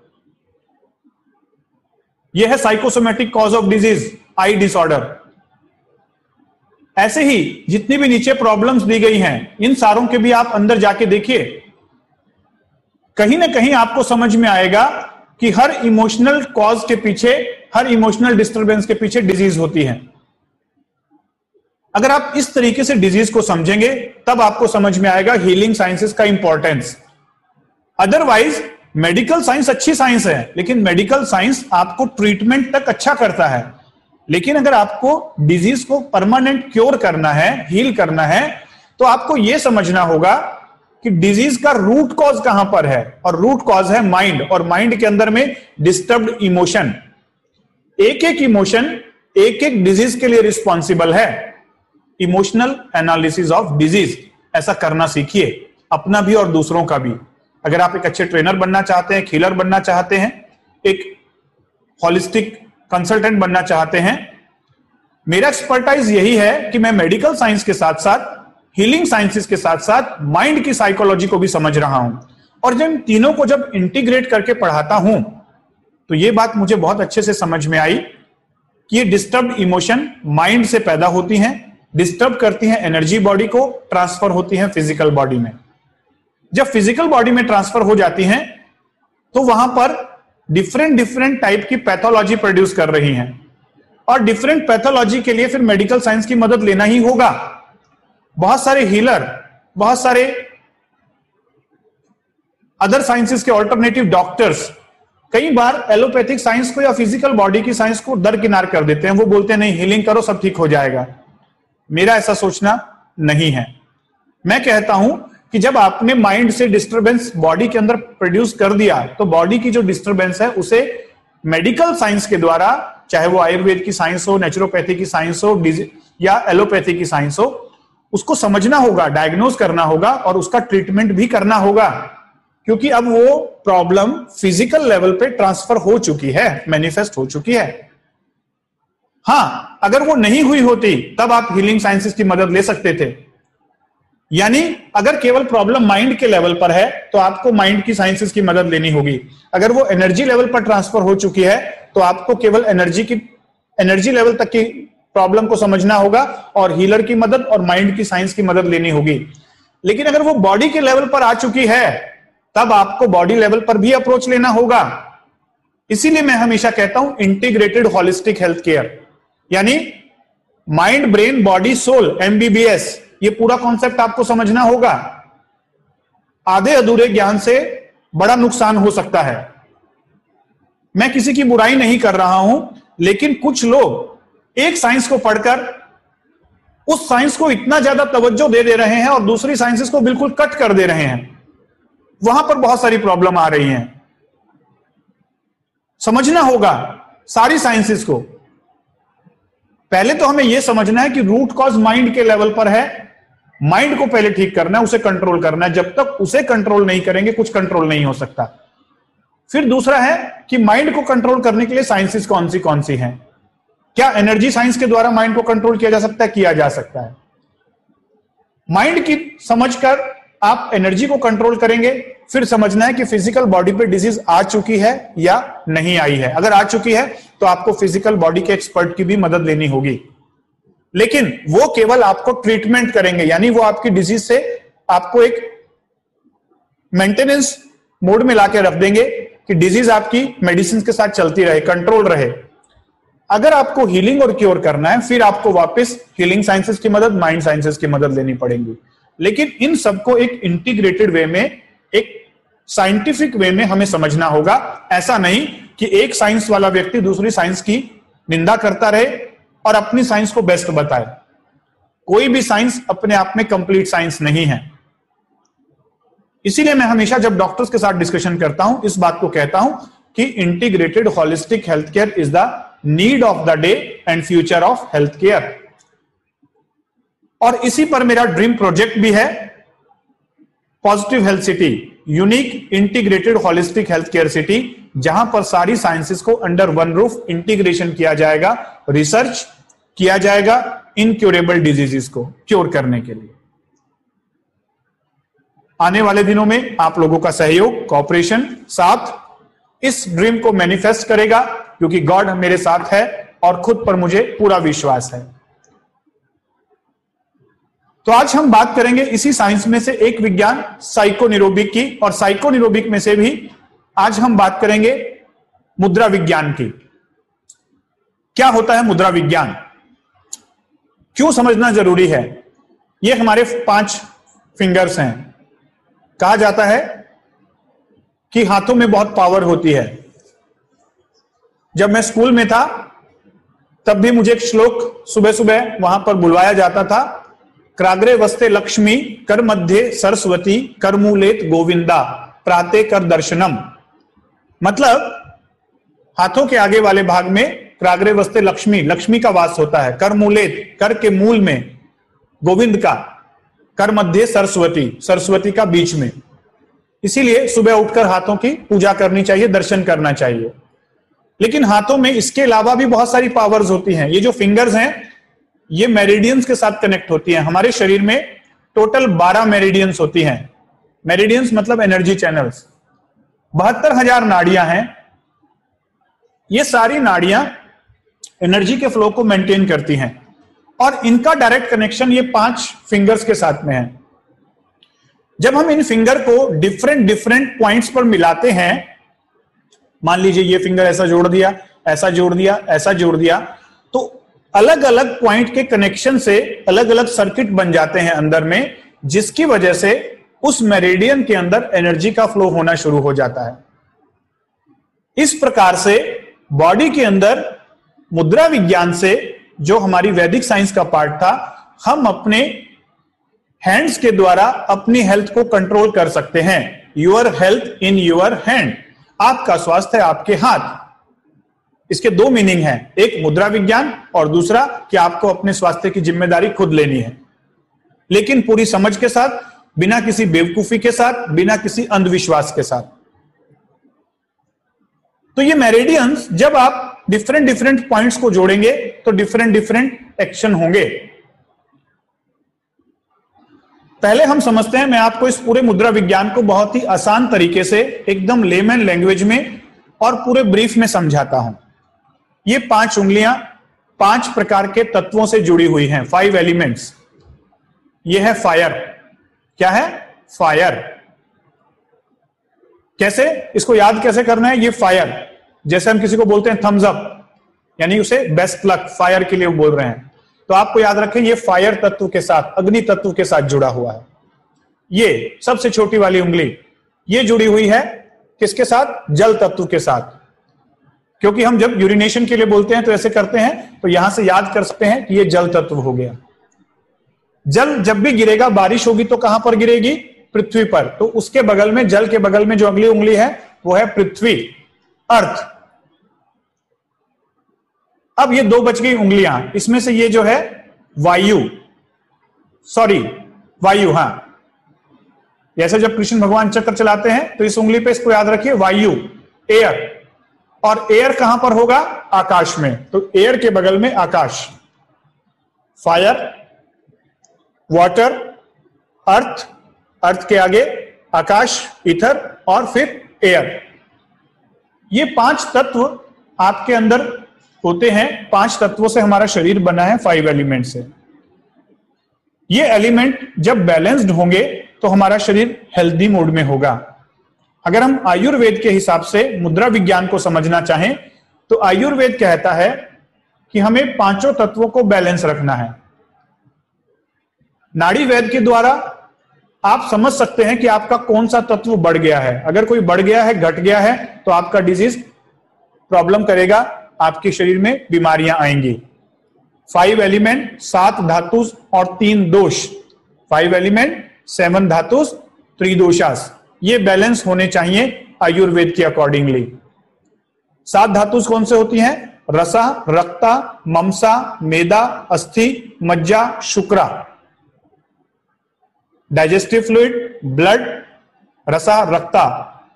यह है psychosomatic cause of disease, eye disorder. ऐसे ही जितनी भी नीचे प्रॉब्लम्स दी गई हैं, इन सारों के भी आप अंदर जाके देखिए, कहीं ना कहीं आपको समझ में आएगा कि हर इमोशनल कॉज के पीछे, हर इमोशनल डिस्टरबेंस के पीछे डिजीज होती है। अगर आप इस तरीके से डिजीज को समझेंगे तब आपको समझ में आएगा हीलिंग साइंसेस का इंपॉर्टेंस। अदरवाइज मेडिकल साइंस अच्छी साइंस है, लेकिन मेडिकल साइंस आपको ट्रीटमेंट तक अच्छा करता है, लेकिन अगर आपको डिजीज को परमानेंट क्योर करना है, हील करना है, तो आपको यह समझना होगा कि डिजीज का रूट कॉज कहां पर है, और रूट कॉज है माइंड, और माइंड के अंदर में डिस्टर्ब्ड इमोशन। एक एक इमोशन एक एक डिजीज के लिए रिस्पॉन्सिबल है। इमोशनल एनालिसिस ऑफ डिजीज ऐसा करना सीखिए, अपना भी और दूसरों का भी। अगर आप एक अच्छे ट्रेनर बनना चाहते हैं, हीलर बनना चाहते हैं, एक हॉलिस्टिक कंसल्टेंट बनना चाहते हैं, मेरा एक्सपर्टाइज यही है कि मैं मेडिकल साइंस के साथ साथ, हीलिंग साइंसेस के साथ साथ माइंड की साइकोलॉजी को भी समझ रहा हूं। और जब इन तीनों को जब इंटीग्रेट करके पढ़ाता हूं तो यह बात मुझे बहुत अच्छे से समझ में आई कि ये डिस्टर्ब इमोशन माइंड से पैदा होती हैं, डिस्टर्ब करती हैं एनर्जी बॉडी को, ट्रांसफर होती हैं फिजिकल बॉडी में। जब फिजिकल बॉडी में ट्रांसफर हो जाती हैं तो वहां पर डिफरेंट टाइप की पैथोलॉजी प्रोड्यूस कर रही हैं, और डिफरेंट पैथोलॉजी के लिए फिर मेडिकल साइंस की मदद लेना ही होगा। बहुत सारे हीलर, बहुत सारे अदर साइंसेस के ऑल्टरनेटिव डॉक्टर्स कई बार एलोपैथिक साइंस को या फिजिकल बॉडी की साइंस को दरकिनार कर देते हैं। वो बोलते हैं नहीं, हीलिंग करो सब ठीक हो जाएगा। मेरा ऐसा सोचना नहीं है। मैं कहता हूं कि जब आपने माइंड से डिस्टरबेंस बॉडी के अंदर प्रोड्यूस कर दिया तो बॉडी की जो डिस्टरबेंस है उसे मेडिकल साइंस के द्वारा, चाहे वो आयुर्वेद की साइंस हो, नेचुरोपैथी की साइंस हो या एलोपैथी की साइंस हो, उसको समझना होगा, डायग्नोज करना होगा और उसका ट्रीटमेंट भी करना होगा, क्योंकि अब वो प्रॉब्लम फिजिकल लेवल पे ट्रांसफर हो चुकी है, मैनिफेस्ट हो चुकी है। हां, अगर वो नहीं हुई होती तब आप हीलिंग साइंसेस की मदद ले सकते थे। यानी अगर केवल प्रॉब्लम माइंड के लेवल पर है तो आपको माइंड की साइंसेस की मदद लेनी होगी। अगर वो एनर्जी लेवल पर ट्रांसफर हो चुकी है तो आपको केवल एनर्जी लेवल तक की प्रॉब्लम को समझना होगा और हीलर की मदद और माइंड की साइंस की मदद लेनी होगी। लेकिन अगर वो बॉडी के लेवल पर आ चुकी है तब आपको बॉडी लेवल पर भी अप्रोच लेना होगा। इसीलिए मैं हमेशा कहता हूं इंटीग्रेटेड होलिस्टिक हेल्थ केयर, यानी mind brain body soul MBBS, ये पूरा कॉन्सेप्ट आपको समझना होगा। आधे अधूरे ज्ञान से बड़ा नुकसान हो सकता है। मैं किसी की बुराई नहीं कर रहा हूं, लेकिन कुछ लोग एक साइंस को पढ़कर उस साइंस को इतना ज्यादा तवज्जो दे रहे हैं और दूसरी साइंसेस को बिल्कुल कट कर दे रहे हैं। वहां पर बहुत सारी प्रॉब्लम आ रही हैं। समझना होगा सारी साइंसेस को। पहले तो हमें यह समझना है कि रूट कॉज माइंड के लेवल पर है। माइंड को पहले ठीक करना है, उसे कंट्रोल करना है। जब तक उसे कंट्रोल नहीं करेंगे कुछ कंट्रोल नहीं हो सकता। फिर दूसरा है कि माइंड को कंट्रोल करने के लिए साइंसेस कौन सी हैं। क्या एनर्जी साइंस के द्वारा माइंड को कंट्रोल किया जा सकता है? किया जा सकता है। माइंड की समझकर आप एनर्जी को कंट्रोल करेंगे। फिर समझना है कि फिजिकल बॉडी पे डिजीज आ चुकी है या नहीं आई है। अगर आ चुकी है तो आपको फिजिकल बॉडी के एक्सपर्ट की भी मदद लेनी होगी, लेकिन वो केवल आपको ट्रीटमेंट करेंगे, यानी वो आपकी डिजीज से आपको एक मेंटेनेंस मोड में लाके रख देंगे कि डिजीज आपकी मेडिसिन के साथ चलती रहे, कंट्रोल रहे। अगर आपको हीलिंग और क्योर करना है फिर आपको वापस हीलिंग साइंसेस की मदद, माइंड साइंसेस की मदद लेनी पड़ेगी। लेकिन इन सबको एक इंटीग्रेटेड वे में, एक साइंटिफिक वे में हमें समझना होगा। ऐसा नहीं कि एक साइंस वाला व्यक्ति दूसरी साइंस की निंदा करता रहे और अपनी साइंस को बेस्ट बताए। कोई भी साइंस अपने आप में कंप्लीट साइंस नहीं है। इसीलिए मैं हमेशा जब डॉक्टर्स के साथ डिस्कशन करता हूं इस बात को कहता हूं कि integrated holistic health care is the need of the day and future of health care. और इसी पर मेरा ड्रीम प्रोजेक्ट भी है, positive health city, unique integrated holistic health care city, जहां पर सारी साइंसेस को अंडर वन रूफ इंटीग्रेशन किया जाएगा, रिसर्च किया जाएगा इनक्योरेबल डिजीजेस को क्योर करने के लिए। आने वाले दिनों में आप लोगों का सहयोग, कॉपरेशन, साथ इस ड्रीम को मैनिफेस्ट करेगा, क्योंकि गॉड मेरे साथ है और खुद पर मुझे पूरा विश्वास है। तो आज हम बात करेंगे इसी साइंस में से एक विज्ञान साइकोन्यूरोबिक की, और साइकोन्यूरोबिक में से भी आज हम बात करेंगे मुद्रा विज्ञान की। क्या होता है मुद्रा विज्ञान, क्यों समझना जरूरी है? ये हमारे 5 फिंगर्स हैं। कहा जाता है कि हाथों में बहुत पावर होती है। जब मैं स्कूल में था तब भी मुझे एक श्लोक सुबह सुबह वहां पर बुलवाया जाता था, क्राग्रे वस्ते लक्ष्मी कर मध्य सरस्वती कर मूलेत गोविंदा प्राते कर दर्शनम। मतलब हाथों के आगे वाले भाग में क्राग्रे वस्ते लक्ष्मी, लक्ष्मी का वास होता है, कर मूलेत, कर के मूल में गोविंद का, कर मध्य सरस्वती, सरस्वती का बीच में। इसीलिए सुबह उठकर हाथों की पूजा करनी चाहिए, दर्शन करना चाहिए। लेकिन हाथों में इसके अलावा भी बहुत सारी पावर्स होती हैं। ये जो फिंगर्स हैं ये मेरिडियंस के साथ कनेक्ट होती हैं। हमारे शरीर में टोटल 12 मेरिडियंस होती हैं। मेरिडियंस मतलब एनर्जी चैनल्स। 72,000 नाड़ियां हैं। ये सारी नाड़ियां एनर्जी के फ्लो को मेंटेन करती हैं और इनका डायरेक्ट कनेक्शन ये 5 फिंगर्स के साथ में है। जब हम इन फिंगर को डिफरेंट पॉइंट्स पर मिलाते हैं, मान लीजिए ये फिंगर ऐसा जोड़ दिया, ऐसा जोड़ दिया, ऐसा जोड़ दिया, तो अलग अलग पॉइंट के कनेक्शन से अलग अलग सर्किट बन जाते हैं अंदर में, जिसकी वजह से उस मेरिडियन के अंदर एनर्जी का फ्लो होना शुरू हो जाता है। इस प्रकार से बॉडी के अंदर मुद्रा विज्ञान से, जो हमारी वैदिक साइंस का पार्ट था, हम अपने हैंड्स के द्वारा अपनी हेल्थ को कंट्रोल कर सकते हैं। Your health in your hand, आपका स्वास्थ्य आपके हाथ। इसके 2 मीनिंग हैं, एक मुद्रा विज्ञान और दूसरा कि आपको अपने स्वास्थ्य की जिम्मेदारी खुद लेनी है, लेकिन पूरी समझ के साथ, बिना किसी बेवकूफी के साथ, बिना किसी अंधविश्वास के साथ। तो ये मेरिडियंस जब आप डिफरेंट पॉइंट्स को जोड़ेंगे तो डिफरेंट एक्शन होंगे। पहले हम समझते हैं, मैं आपको इस पूरे मुद्रा विज्ञान को बहुत ही आसान तरीके से एकदम लेमन लैंग्वेज में और पूरे ब्रीफ में समझाता हूं। ये 5 उंगलियां 5 प्रकार के तत्वों से जुड़ी हुई हैं, 5 एलिमेंट्स। ये है फायर। क्या है? फायर। कैसे इसको याद कैसे करना है? ये फायर, जैसे हम किसी को बोलते हैं थम्स अप, यानी उसे बेस्ट लक, फायर के लिए बोल रहे हैं, तो आपको याद रखें ये फायर तत्व के साथ, अग्नि तत्व के साथ जुड़ा हुआ है। ये सबसे छोटी वाली उंगली ये जुड़ी हुई है किसके साथ? जल तत्व के साथ। क्योंकि हम जब यूरिनेशन के लिए बोलते हैं तो ऐसे करते हैं, तो यहां से याद कर सकते हैं कि ये जल तत्व हो गया। जल जब भी गिरेगा, बारिश होगी तो कहां पर गिरेगी? पृथ्वी पर। तो उसके बगल में, जल के बगल में जो अगली उंगली है वो है पृथ्वी, अर्थ। अब ये 2 बच गई उंगलियां, इसमें से ये जो है वायु, वायु, हां, जैसे जब कृष्ण भगवान चक्र चलाते हैं तो इस उंगली पे इसको याद रखिए, वायु, एयर। और एयर कहां पर होगा? आकाश में। तो एयर के बगल में आकाश, फायर, वाटर, अर्थ, अर्थ के आगे आकाश, ईथर, और फिर एयर। ये 5 तत्व आपके अंदर होते हैं। 5 तत्वों से हमारा शरीर बना है, 5 एलिमेंट से। ये एलिमेंट जब बैलेंस्ड होंगे तो हमारा शरीर हेल्दी मोड में होगा। अगर हम आयुर्वेद के हिसाब से मुद्रा विज्ञान को समझना चाहें तो आयुर्वेद कहता है कि हमें 5 तत्वों को बैलेंस रखना है। नाड़ी वैद्य के द्वारा आप समझ सकते हैं कि आपका कौन सा तत्व बढ़ गया है। अगर कोई बढ़ गया है, घट गया है, तो आपका डिजीज प्रॉब्लम करेगा, आपके शरीर में बीमारियां आएंगी। 5 एलिमेंट, 7 धातु और 3 दोष। 5 एलिमेंट, 7 धातु, 3 दोषास, ये बैलेंस होने चाहिए आयुर्वेद के अकॉर्डिंगली। 7 धातु कौन से होती हैं? रसा, रक्ता, ममसा, मेदा, अस्थि, मज्जा, शुक्रा। डाइजेस्टिव फ्लूइड, ब्लड, रसा, रक्ता,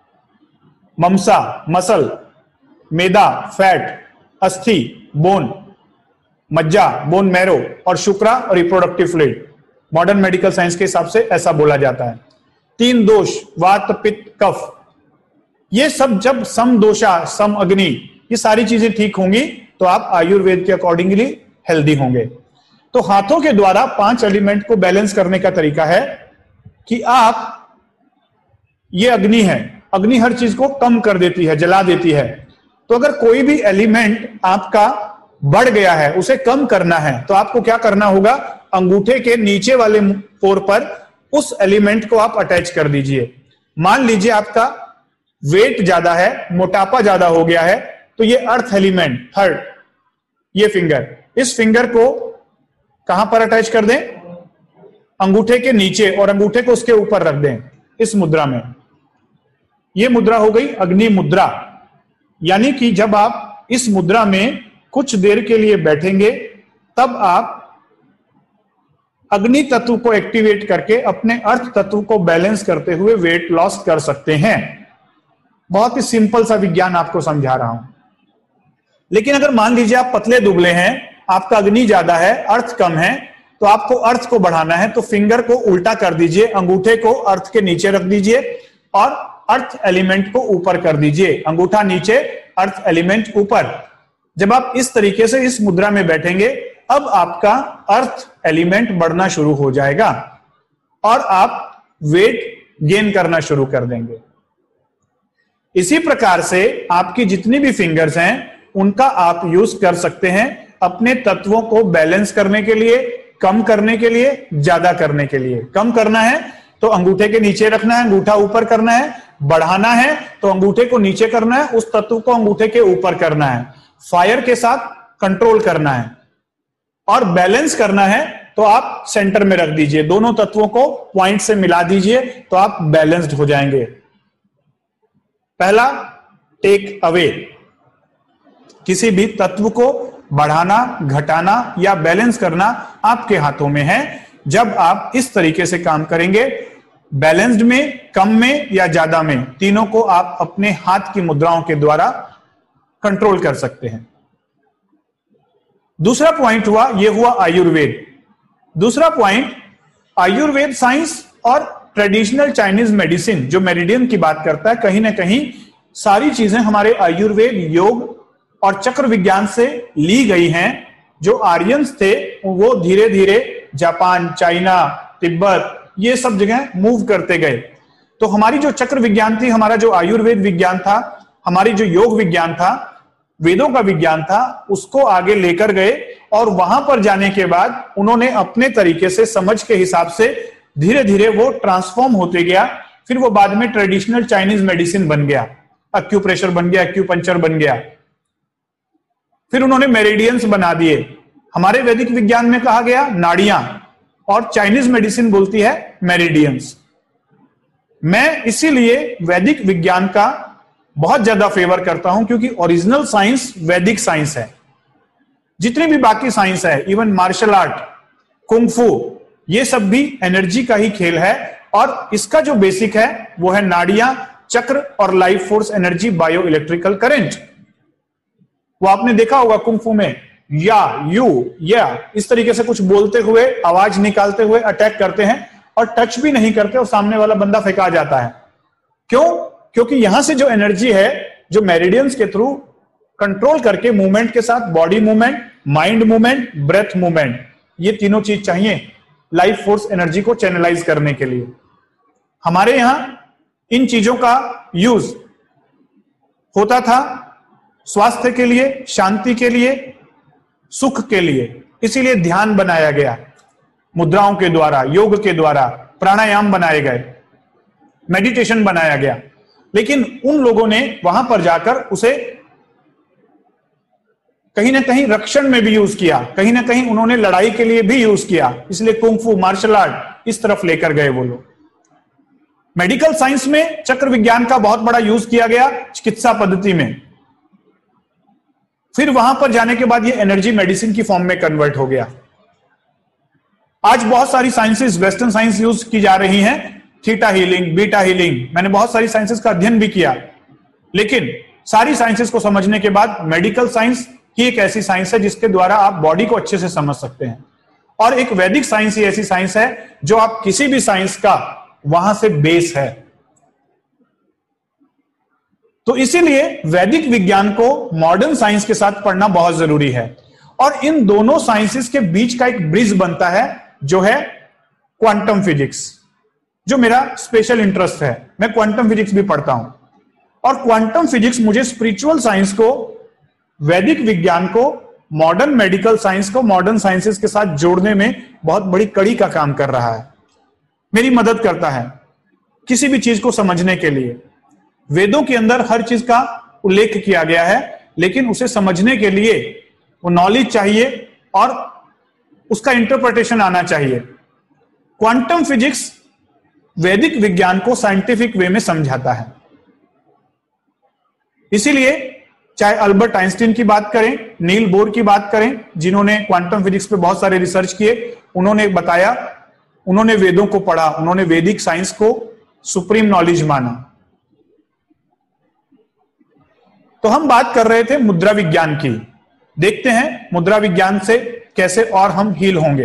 ममसा, मसल, मेदा, फैट, अस्थि, बोन, मज्जा, बोन मैरो, और शुक्रा, reproductive fluid. Modern medical science के हिसाब से ऐसा बोला जाता है। 3 दोष, वात, पित्त, कफ, ये सब जब सम दोषा, सम अग्नि, ये सारी चीजें ठीक होंगी तो आप आयुर्वेद के अकॉर्डिंगली हेल्दी होंगे। तो हाथों के द्वारा 5 एलिमेंट को बैलेंस करने का तरीका है कि आप, ये अग्नि है, अग्नि हर चीज को कम कर देती है, जला देती है। तो अगर कोई भी एलिमेंट आपका बढ़ गया है, उसे कम करना है, तो आपको क्या करना होगा? अंगूठे के नीचे वाले पोर पर उस एलिमेंट को आप अटैच कर दीजिए। मान लीजिए आपका वेट ज्यादा है, मोटापा ज्यादा हो गया है, तो ये अर्थ एलिमेंट, थर्ड, ये फिंगर, इस फिंगर को कहां पर अटैच कर दें? अंगूठे के नीचे, और अंगूठे को उसके ऊपर रख दें, इस मुद्रा में। ये मुद्रा हो गई अग्नि मुद्रा। यानी कि जब आप इस मुद्रा में कुछ देर के लिए बैठेंगे, तब आप अग्नि तत्व को एक्टिवेट करके अपने अर्थ तत्व को बैलेंस करते हुए वेट लॉस कर सकते हैं। बहुत ही सिंपल सा विज्ञान आपको समझा रहा हूं। लेकिन अगर मान लीजिए आप पतले दुबले हैं, आपका अग्नि ज्यादा है, अर्थ कम है, तो आपको अर्थ को बढ़ाना है, तो फिंगर को उल्टा कर दीजिए, अंगूठे को अर्थ के नीचे रख दीजिए और अर्थ एलिमेंट को ऊपर कर दीजिए। अंगूठा नीचे, अर्थ एलिमेंट ऊपर। जब आप इस तरीके से इस मुद्रा में बैठेंगे, अब आपका अर्थ एलिमेंट बढ़ना शुरू हो जाएगा और आप वेट गेन करना शुरू कर देंगे। इसी प्रकार से आपकी जितनी भी फिंगर्स हैं, उनका आप यूज कर सकते हैं अपने तत्वों को बैलेंस करने के लिए, कम करने के लिए, ज्यादा करने के लिए। कम करना है तो अंगूठे के नीचे रखना है, अंगूठा ऊपर करना है। बढ़ाना है तो अंगूठे को नीचे करना है, उस तत्व को अंगूठे के ऊपर करना है। फायर के साथ कंट्रोल करना है। और बैलेंस करना है तो आप सेंटर में रख दीजिए, दोनों तत्वों को पॉइंट से मिला दीजिए, तो आप बैलेंस्ड हो जाएंगे। पहला, टेक अवे। किसी भी तत्व को बढ़ाना, घटाना या बैलेंस करना आपके हाथों में है। जब आप इस तरीके से काम करेंगे, बैलेंस्ड में, कम में या ज्यादा में, तीनों को आप अपने हाथ की मुद्राओं के द्वारा कंट्रोल कर सकते हैं। दूसरा पॉइंट हुआ, यह हुआ आयुर्वेद। दूसरा पॉइंट, आयुर्वेद साइंस और ट्रेडिशनल चाइनीज मेडिसिन जो मेरिडियन की बात करता है, कहीं ना कहीं सारी चीजें हमारे आयुर्वेद, योग और चक्र विज्ञान से ली गई हैं जो आर्यंस थे वो धीरे धीरे जापान, चाइना, तिब्बत ये सब जगह मूव करते गए। तो हमारी जो चक्र विज्ञान थी, हमारा जो आयुर्वेद विज्ञान था, हमारी जो योग विज्ञान था, वेदों का विज्ञान था, उसको आगे लेकर गए और वहां पर जाने के बाद उन्होंने अपने तरीके से, समझ के हिसाब से धीरे धीरे वो ट्रांसफॉर्म होते गया। फिर वो बाद में ट्रेडिशनल चाइनीज मेडिसिन बन गया, एक्यूप्रेशर बन गया, एक्यूपंक्चर बन गया। फिर उन्होंने मेरिडियंस बना दिए। हमारे वैदिक विज्ञान में कहा गया नाड़ियां, और चाइनीज मेडिसिन बोलती है मेरिडियंस। मैं इसीलिए वैदिक विज्ञान का बहुत ज्यादा फेवर करता हूं, क्योंकि ओरिजिनल साइंस वैदिक साइंस है। जितनी भी बाकी साइंस है, इवन मार्शल आर्ट, कुंग-फू, ये सब भी एनर्जी का ही खेल है। और इसका जो बेसिक है वो है नाड़ियां, चक्र और life force energy, bio electrical current. वो आपने देखा होगा कुंग-फू में या इस तरीके से कुछ बोलते हुए, आवाज निकालते हुए अटैक करते हैं और टच भी नहीं करते और सामने वाला बंदा फेंका जाता है। क्यों? क्योंकि यहां से जो एनर्जी है, जो मेरिडियंस के थ्रू कंट्रोल करके मूवमेंट के साथ, body movement, mind movement, breath movement, ये तीनों चीज चाहिए लाइफ फोर्स एनर्जी को चैनलाइज करने के लिए। हमारे यहां इन चीजों का यूज होता था स्वास्थ्य के लिए, शांति के लिए, सुख के लिए। इसीलिए ध्यान बनाया गया, मुद्राओं के द्वारा, योग के द्वारा, प्राणायाम बनाए गए, मेडिटेशन बनाया गया। लेकिन उन लोगों ने वहां पर जाकर उसे कहीं ना कहीं रक्षण में भी यूज किया, कहीं ना कहीं उन्होंने लड़ाई के लिए भी यूज किया। इसलिए कुंग-फू, मार्शल आर्ट इस तरफ लेकर गए वो लोग। मेडिकल साइंस में चक्र विज्ञान का बहुत बड़ा यूज किया गया चिकित्सा पद्धति में। फिर वहां पर जाने के बाद ये एनर्जी मेडिसिन की फॉर्म में कन्वर्ट हो गया। आज बहुत सारी साइंसेस, वेस्टर्न साइंस यूज की जा रही हैं, थीटा हीलिंग, बीटा हीलिंग। मैंने बहुत सारी साइंसेस का अध्ययन भी किया, लेकिन सारी साइंसेस को समझने के बाद मेडिकल साइंस ही एक ऐसी साइंस है जिसके द्वारा आप बॉडी को अच्छे से समझ सकते हैं। और एक वैदिक साइंस ही ऐसी साइंस है जो आप किसी भी साइंस का वहां से बेस है। तो इसीलिए वैदिक विज्ञान को मॉडर्न साइंस के साथ पढ़ना बहुत जरूरी है। और इन दोनों साइंसेस के बीच का एक ब्रिज बनता है जो है क्वांटम फिजिक्स, जो मेरा स्पेशल इंटरेस्ट है। मैं क्वांटम फिजिक्स भी पढ़ता हूं और क्वांटम फिजिक्स मुझे स्पिरिचुअल साइंस को, वैदिक विज्ञान को, मॉडर्न मेडिकल साइंस को मॉडर्न साइंसेस के साथ जोड़ने में बहुत बड़ी कड़ी का काम कर रहा है, मेरी मदद करता है किसी भी चीज को समझने के लिए। वेदों के अंदर हर चीज का उल्लेख किया गया है, लेकिन उसे समझने के लिए वो नॉलेज चाहिए और उसका इंटरप्रिटेशन आना चाहिए। क्वांटम फिजिक्स वैदिक विज्ञान को साइंटिफिक वे में समझाता है। इसीलिए चाहे अल्बर्ट आइंस्टीन की बात करें, नील बोर की बात करें, जिन्होंने क्वांटम फिजिक्स पे बहुत सारे रिसर्च किए, उन्होंने बताया, उन्होंने वेदों को पढ़ा, उन्होंने वैदिक साइंस को सुप्रीम नॉलेज माना। तो हम बात कर रहे थे मुद्रा विज्ञान की। देखते हैं मुद्रा विज्ञान से कैसे और हम हील होंगे।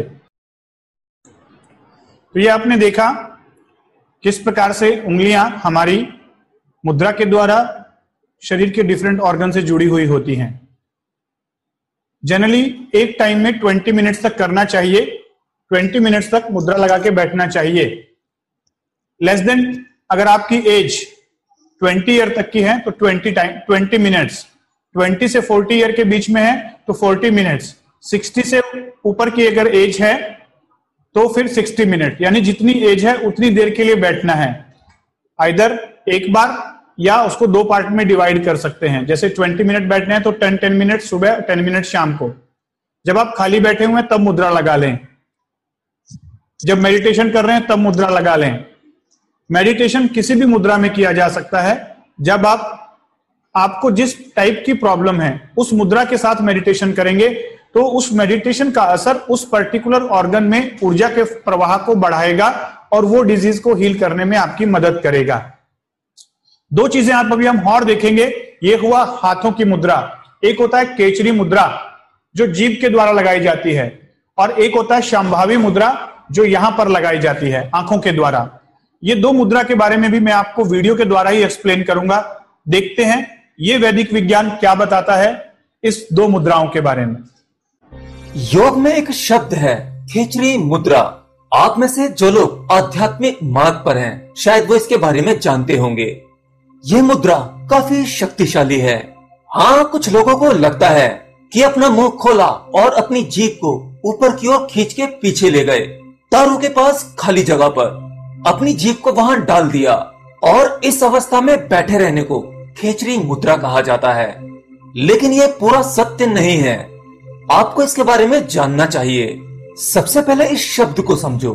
तो ये आपने देखा किस प्रकार से उंगलियां हमारी मुद्रा के द्वारा शरीर के डिफरेंट ऑर्गन से जुड़ी हुई होती हैं। जनरली एक टाइम में 20 मिनट्स तक करना चाहिए। 20 मिनट्स तक मुद्रा लगा के बैठना चाहिए। लेस देन, अगर आपकी एज 20 ईयर तक की है तो 20 मिनट्स, 20 से 40 ईयर के बीच में है तो 40 मिनट्स, 60 से ऊपर की अगर एज है तो फिर 60 मिनट, यानी जितनी एज है उतनी देर के लिए बैठना है। आइदर एक बार या उसको 2 पार्ट में डिवाइड कर सकते हैं। जैसे 20 मिनट बैठना है तो 10 मिनट सुबह, 10 मिनट शाम को। जब आप खाली बैठे हुए हैं तब मुद्रा लगा लें। जब मेडिटेशन कर रहे हैं तब मुद्रा लगा लें। मेडिटेशन किसी भी मुद्रा में किया जा सकता है। जब आपको जिस टाइप की प्रॉब्लम है उस मुद्रा के साथ मेडिटेशन करेंगे तो उस मेडिटेशन का असर उस पर्टिकुलर ऑर्गन में ऊर्जा के प्रवाह को बढ़ाएगा और वो डिजीज को हील करने में आपकी मदद करेगा। 2 चीजें आप अभी हम और देखेंगे। ये हुआ हाथों की मुद्रा। एक होता है केचरी मुद्रा जो जीभ के द्वारा लगाई जाती है, और एक होता है शांभावी मुद्रा जो यहां पर लगाई जाती है आंखों के द्वारा। ये 2 मुद्रा के बारे में भी मैं आपको वीडियो के द्वारा ही एक्सप्लेन करूंगा। देखते हैं ये वैदिक विज्ञान क्या बताता है इस 2 मुद्राओं के बारे में। योग में एक शब्द है खेचरी मुद्रा। आप में से जो लोग आध्यात्मिक मार्ग पर हैं, शायद वो इसके बारे में जानते होंगे। ये मुद्रा काफी शक्तिशाली है। हाँ, कुछ लोगों को लगता है कि अपना मुंह खोला और अपनी जीभ को ऊपर की ओर खींच के पीछे ले गए, तारों के पास खाली जगह पर अपनी जीभ को वहां डाल दिया, और इस अवस्था में बैठे रहने को खेचरी मुद्रा कहा जाता है। लेकिन ये पूरा सत्य नहीं है। आपको इसके बारे में जानना चाहिए। सबसे पहले इस शब्द को समझो।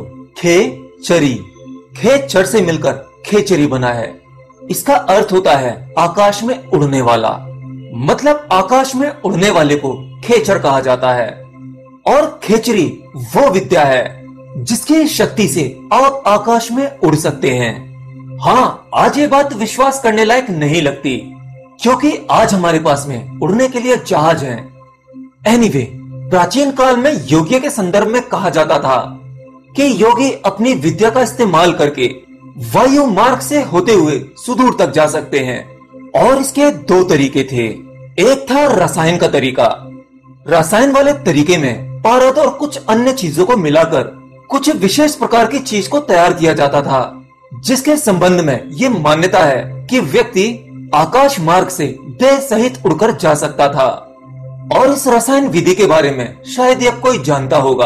खेचरी, खेचर से मिलकर खेचरी बना है। इसका अर्थ होता है आकाश में उड़ने वाला। मतलब आकाश में उड़ने वाले को खेचर कहा जाता है। और खेचरी वो विद्या है जिसकी शक्ति से आप आकाश में उड़ सकते हैं। हाँ, आज ये बात विश्वास करने लायक नहीं लगती, क्योंकि आज हमारे पास में उड़ने के लिए जहाज हैं। एनीवे, प्राचीन काल में योगी के संदर्भ में कहा जाता था कि योगी अपनी विद्या का इस्तेमाल करके वायु मार्ग से होते हुए सुदूर तक जा सकते हैं। और इसके दो तरीके थे। एक था रसायन का तरीका। रसायन वाले तरीके में पारद और कुछ अन्य चीजों को मिलाकर कुछ विशेष प्रकार की चीज को तैयार किया जाता था, जिसके संबंध में ये मान्यता है कि व्यक्ति आकाश मार्ग से देह सहित उड़कर जा सकता था। और इस रसायन विधि के बारे में शायद अब कोई जानता होगा।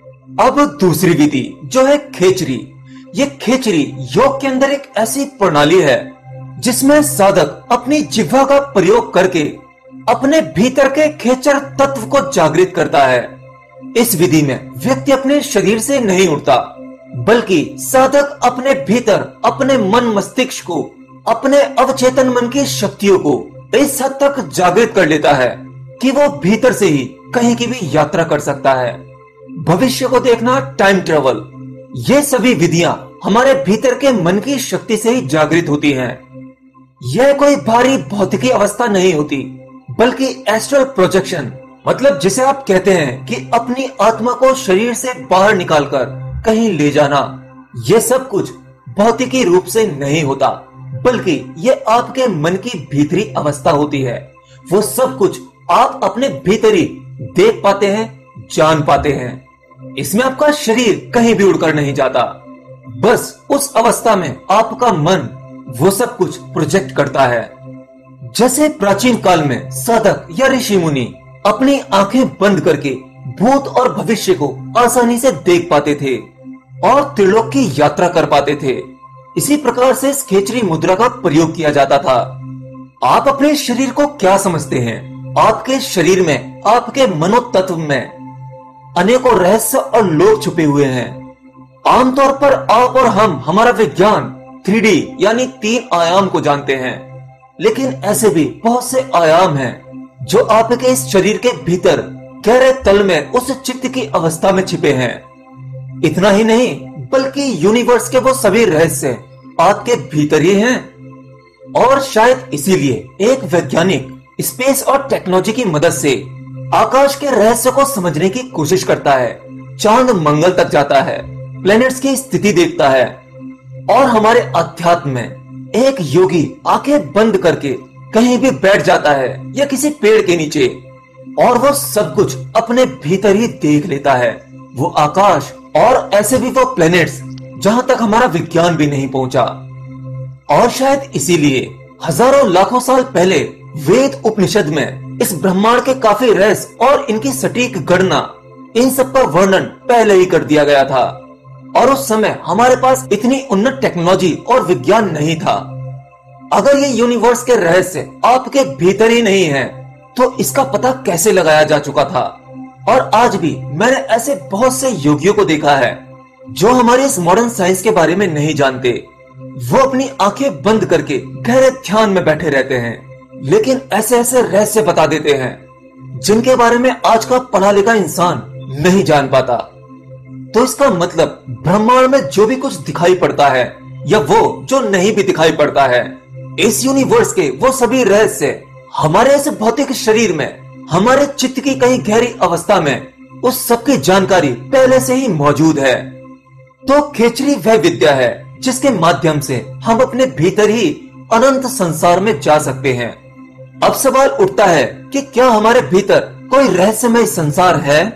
अब दूसरी विधि जो है खेचरी। ये खेचरी योग के अंदर एक ऐसी प्रणाली है जिसमें साधक अपनी जिह्वा का प्रयोग करके अपने भीतर के खेचर तत्व को जागृत करता है। इस विधि में व्यक्ति अपने शरीर से नहीं उड़ता, बल्कि साधक अपने भीतर अपने मन मस्तिष्क को, अपने अवचेतन मन की शक्तियों को इस हद तक जागृत कर लेता है कि वो भीतर से ही कहीं की भी यात्रा कर सकता है। भविष्य को देखना, टाइम ट्रेवल, ये सभी विधियां हमारे भीतर के मन की शक्ति से ही जागृत होती हैं। यह कोई भारी भौतिकी अवस्था नहीं होती, बल्कि एस्ट्रल प्रोजेक्शन, मतलब जिसे आप कहते हैं कि अपनी आत्मा को शरीर से बाहर निकालकर कहीं ले जाना। ये सब कुछ भौतिकी रूप से नहीं होता, बल्कि ये आपके मन की भीतरी अवस्था होती है। वो सब कुछ आप अपने भीतर ही देख पाते हैं, जान पाते हैं। इसमें आपका शरीर कहीं भी उड़कर नहीं जाता। बस उस अवस्था में आपका मन वो सब कुछ प्रोजेक्ट करता है। जैसे प्राचीन काल में साधक या ऋषि मुनि अपनी आंखें बंद करके भूत और भविष्य को आसानी से देख पाते थे और त्रिलोक की यात्रा कर पाते थे। इसी प्रकार से इस खेचरी मुद्रा का प्रयोग किया जाता था। आप अपने शरीर को क्या समझते हैं? आपके शरीर में, आपके मनोतत्व में अनेकों रहस्य और लोग छुपे हुए हैं। आमतौर पर आप और हम हमारा विज्ञान 3D यानी 3 आयाम को जानते हैं, लेकिन ऐसे भी बहुत से आयाम हैं जो आपके इस शरीर के भीतर गहरे तल में उस चित्त की अवस्था में छिपे हैं। इतना ही नहीं, बल्कि यूनिवर्स के वो सभी रहस्य आपके भीतर ही हैं। और शायद इसीलिए एक वैज्ञानिक स्पेस और टेक्नोलॉजी की मदद से आकाश के रहस्य को समझने की कोशिश करता है, चांद मंगल तक जाता है, प्लैनेट्स की स्थिति देखता है। और हमारे अध्यात्म में एक योगी आंखें बंद करके कहीं भी बैठ जाता है या किसी पेड़ के नीचे, और वो सब कुछ अपने भीतर ही देख लेता है। वो आकाश और ऐसे भी वो प्लैनेट्स जहां तक हमारा विज्ञान भी नहीं पहुंचा। और शायद इसीलिए हजारों लाखों साल पहले वेद उपनिषद में इस ब्रह्मांड के काफी रहस्य और इनकी सटीक गणना, इन सब का वर्णन पहले ही कर दिया गया था। और उस समय हमारे पास इतनी उन्नत टेक्नोलॉजी और विज्ञान नहीं था। अगर ये यूनिवर्स के रहस्य आपके भीतर ही नहीं है, तो इसका पता कैसे लगाया जा चुका था? और आज भी मैंने ऐसे बहुत से योगियों को देखा है जो हमारे इस मॉडर्न साइंस के बारे में नहीं जानते। वो अपनी आंखें बंद करके गहरे ध्यान में बैठे रहते हैं, लेकिन ऐसे ऐसे रहस्य बता देते हैं जिनके बारे में आज का पढ़ा लिखा इंसान नहीं जान पाता। तो इसका मतलब ब्रह्मांड में जो भी कुछ दिखाई पड़ता है या वो जो नहीं भी दिखाई पड़ता है, इस यूनिवर्स के वो सभी रहस्य हमारे इस भौतिक शरीर में, हमारे चित्त की कहीं गहरी अवस्था में, उस सब की जानकारी पहले से ही मौजूद है। तो खेचरी वह विद्या है जिसके माध्यम से हम अपने भीतर ही अनंत संसार में जा सकते हैं। अब सवाल उठता है कि क्या हमारे भीतर कोई रहस्यमय संसार है?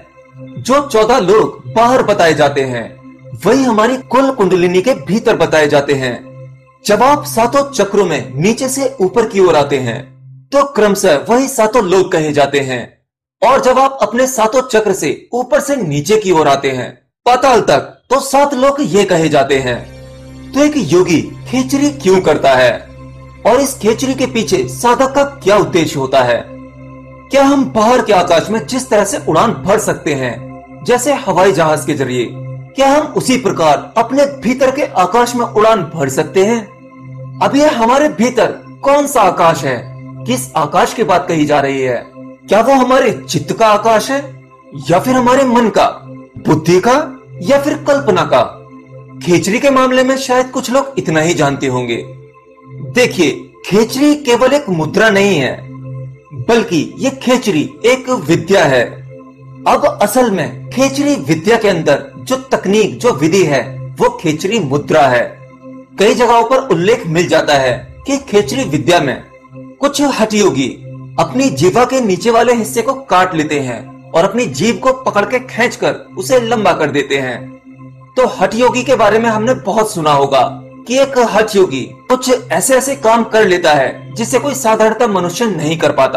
जो 14 लोग बाहर बताए जाते हैं वही हमारी कुल कुंडलिनी के भीतर बताए जाते हैं। जब आप सातों चक्रों में नीचे से ऊपर की ओर आते हैं तो क्रमशः वही सातों लोग कहे जाते हैं, और जब आप अपने सातों चक्र से ऊपर से नीचे की ओर आते हैं पाताल तक तो 7 लोग ये कहे जाते हैं। तो एक योगी खेचरी क्यों करता है और इस खेचरी के पीछे साधक का क्या उद्देश्य होता है? क्या हम बाहर के आकाश में जिस तरह से उड़ान भर सकते हैं जैसे हवाई जहाज के जरिए, क्या हम उसी प्रकार अपने भीतर के आकाश में उड़ान भर सकते हैं? अब यह हमारे भीतर कौन सा आकाश है? किस आकाश की बात कही जा रही है? क्या वो हमारे चित्त का आकाश है या फिर हमारे मन का, बुद्धि का या फिर कल्पना का? खेचरी के मामले में शायद कुछ लोग इतना ही जानते होंगे। देखिए, खेचरी केवल एक मुद्रा नहीं है, बल्कि ये खेचरी एक विद्या है। अब असल में खेचरी विद्या के अंदर जो तकनीक, जो विधि है वो खेचरी मुद्रा है। कई जगहों पर उल्लेख मिल जाता है कि खेचरी विद्या में कुछ हठयोगी अपनी जीवा के नीचे वाले हिस्से को काट लेते हैं और अपनी जीभ को पकड़ के खींचकर उसे लंबा कर देते हैं। तो हठयोगी के बारे में हमने बहुत सुना होगा कि एक हठयोगी कुछ ऐसे ऐसे काम कर लेता है जिसे कोई साधारणतः मनुष्य नहीं कर पाता।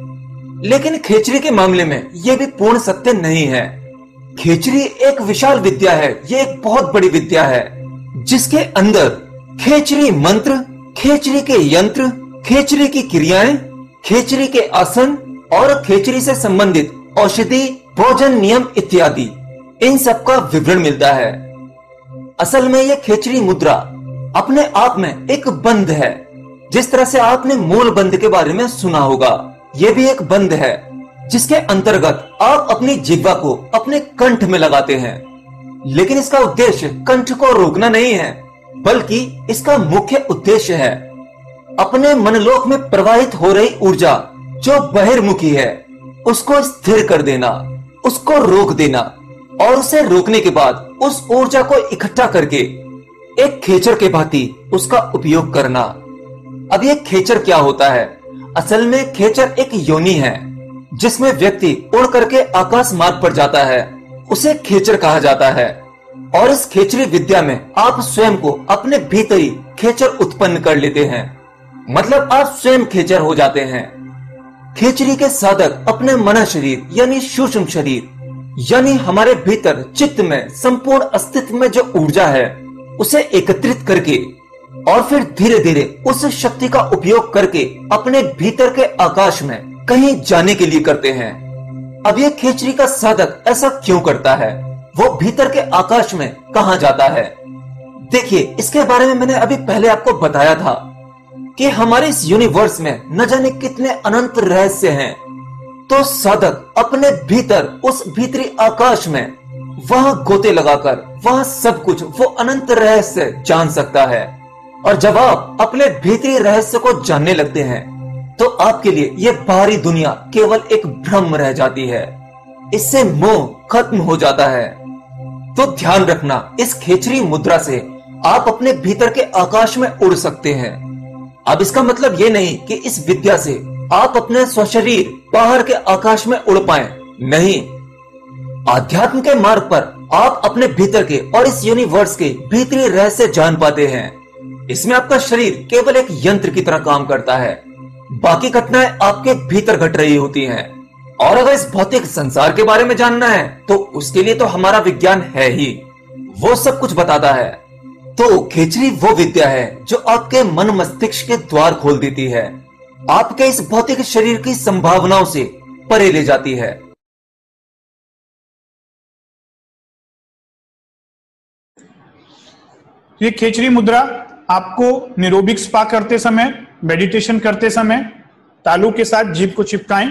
लेकिन खेचरी के मामले में यह भी पूर्ण सत्य नहीं है। खेचरी एक विशाल विद्या है, ये एक बहुत बड़ी विद्या है जिसके अंदर खेचरी मंत्र, खेचरी के यंत्र, खेचरी की क्रियाएं, खेचरी के आसन और खेचरी से संबंधित औषधि, भोजन नियम इत्यादि इन सब का विवरण मिलता है। असल में यह खेचरी मुद्रा अपने आप में एक बंध है। जिस तरह से आपने मूल बंध के बारे में सुना होगा, यह भी एक बंध है जिसके अंतर्गत आप अपनी जिह्वा को अपने कंठ में लगाते हैं। लेकिन इसका उद्देश्य कंठ को रोकना नहीं है, बल्कि इसका मुख्य उद्देश्य है अपने मनलोक में प्रवाहित हो रही ऊर्जा जो बहिर्मुखी है उसको स्थिर कर देना, उसको रोक देना, और उसे रोकने के बाद उस ऊर्जा को इकट्ठा करके एक खेचर के भांति उसका उपयोग करना। अब ये खेचर क्या होता है? असल में खेचर एक योनि है जिसमें व्यक्ति उड़ करके आकाश मार्ग पर जाता है, उसे खेचर कहा जाता है। और इस खेचरी विद्या में आप स्वयं को अपने भीतर ही खेचर उत्पन्न कर लेते हैं, मतलब आप स्वयं खेचर हो जाते हैं। खेचरी के साधक अपने मन शरीर यानी सूक्ष्म शरीर यानी हमारे भीतर चित्त में संपूर्ण अस्तित्व में जो ऊर्जा है उसे एकत्रित करके और फिर धीरे धीरे उस शक्ति का उपयोग करके अपने भीतर के आकाश में कहीं जाने के लिए करते हैं। अब ये खेचरी का साधक ऐसा क्यों करता है? वो भीतर के आकाश में कहां जाता है? देखिए, इसके बारे में मैंने अभी पहले आपको बताया था कि हमारे इस यूनिवर्स में न जाने कितने अनंत रहस्य हैं। तो साधक अपने भीतर उस भीतरी आकाश में वहां गोते लगाकर वहां सब कुछ वो अनंत रहस्य जान सकता है। और जब आप अपने भीतरी रहस्य को जानने लगते हैं तो आपके लिए यह बाहरी दुनिया केवल एक भ्रम रह जाती है, इससे मोह खत्म हो जाता है। तो ध्यान रखना, इस खेचरी मुद्रा से आप अपने भीतर के आकाश में उड़ सकते हैं। अब इसका मतलब ये नहीं कि इस विद्या से आप अपने स्वशरीर बाहर के आकाश में उड़ पाए, नहीं। आध्यात्म के मार्ग पर आप अपने भीतर के और इस यूनिवर्स के भीतरी रहस्य जान पाते हैं। इसमें आपका शरीर केवल एक यंत्र की तरह काम करता है, बाकी घटनाएं आपके भीतर घट रही होती हैं। और अगर इस भौतिक संसार के बारे में जानना है तो उसके लिए तो हमारा विज्ञान है ही, वो सब कुछ बताता है। तो खेचरी वो विद्या है जो आपके मन मस्तिष्क के द्वार खोल देती है, आपके इस भौतिक शरीर की संभावनाओं से परे ले जाती है। ये खेचरी मुद्रा आपको निरोबिक स्पा करते समय, मेडिटेशन करते समय तालू के साथ जीभ को चिपकाएं,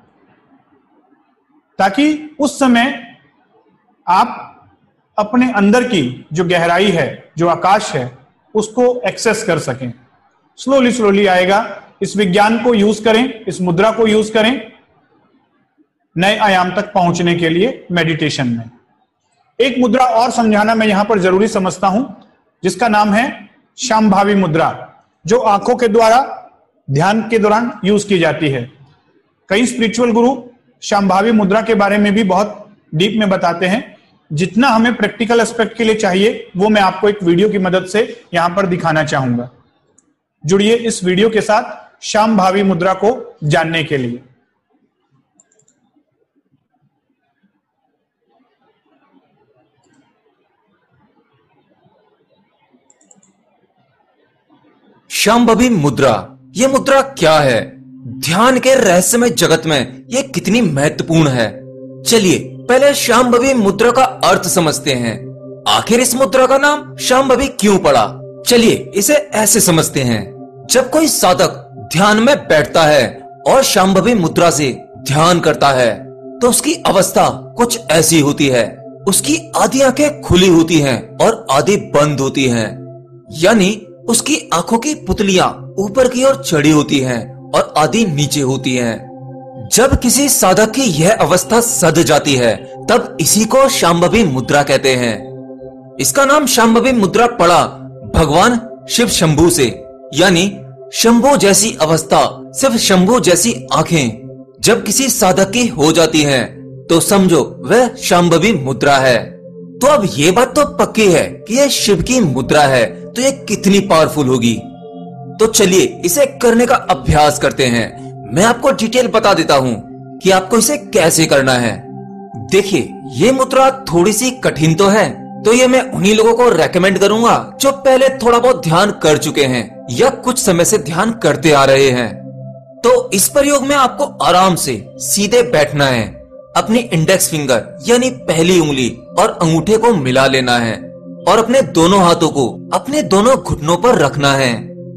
ताकि उस समय आप अपने अंदर की जो गहराई है, जो आकाश है, उसको एक्सेस कर सकें। स्लोली स्लोली आएगा। इस विज्ञान को यूज करें, इस मुद्रा को यूज करें नए आयाम तक पहुंचने के लिए मेडिटेशन में। एक मुद्रा और समझाना मैं यहां पर जरूरी समझता हूं, जिसका नाम है शांभावी मुद्रा, जो आंखों के द्वारा ध्यान के दौरान यूज की जाती है। कई स्पिरिचुअल गुरु शांभावी मुद्रा के बारे में भी बहुत डीप में बताते हैं। जितना हमें प्रैक्टिकल एस्पेक्ट के लिए चाहिए वो मैं आपको एक वीडियो की मदद से यहां पर दिखाना चाहूंगा। जुड़िए इस वीडियो के साथ शांभवी मुद्रा को जानने के लिए। शांभवी मुद्रा, ये मुद्रा क्या है? ध्यान के रहस्यमय जगत में ये कितनी महत्वपूर्ण है? चलिए पहले शांभवी मुद्रा का अर्थ समझते हैं। आखिर इस मुद्रा का नाम शांभवी क्यों पड़ा? चलिए इसे ऐसे समझते हैं। जब कोई साधक ध्यान में बैठता है और शांभवी मुद्रा से ध्यान करता है तो उसकी अवस्था कुछ ऐसी होती है। उसकी आधी आंखें खुली होती हैं और आधी बंद होती हैं, यानी उसकी आंखों की पुतलियां ऊपर की ओर चढ़ी होती हैं और आधी नीचे होती हैं। जब किसी साधक की यह अवस्था सध जाती है तब इसी को शांभवी मुद्रा कहते हैं। इसका नाम शांभवी मुद्रा पड़ा भगवान शिव शंभू से, यानी शंभू जैसी अवस्था, सिर्फ शंभू जैसी आंखें जब किसी साधक की हो जाती हैं तो समझो वह शांभवी मुद्रा है। तो अब ये बात तो पक्की है कि यह शिव की मुद्रा है, तो ये कितनी पावरफुल होगी। तो चलिए इसे करने का अभ्यास करते हैं। मैं आपको डिटेल बता देता हूँ कि आपको इसे कैसे करना है। देखिए ये मुद्रा थोड़ी सी कठिन तो है, तो ये मैं उन्हीं लोगों को रेकमेंड करूंगा जो पहले थोड़ा बहुत ध्यान कर चुके हैं या कुछ समय से ध्यान करते आ रहे हैं। तो इस प्रयोग में आपको आराम से सीधे बैठना है। अपनी इंडेक्स फिंगर यानी पहली उंगली और अंगूठे को मिला लेना है और अपने दोनों हाथों को अपने दोनों घुटनों पर रखना है।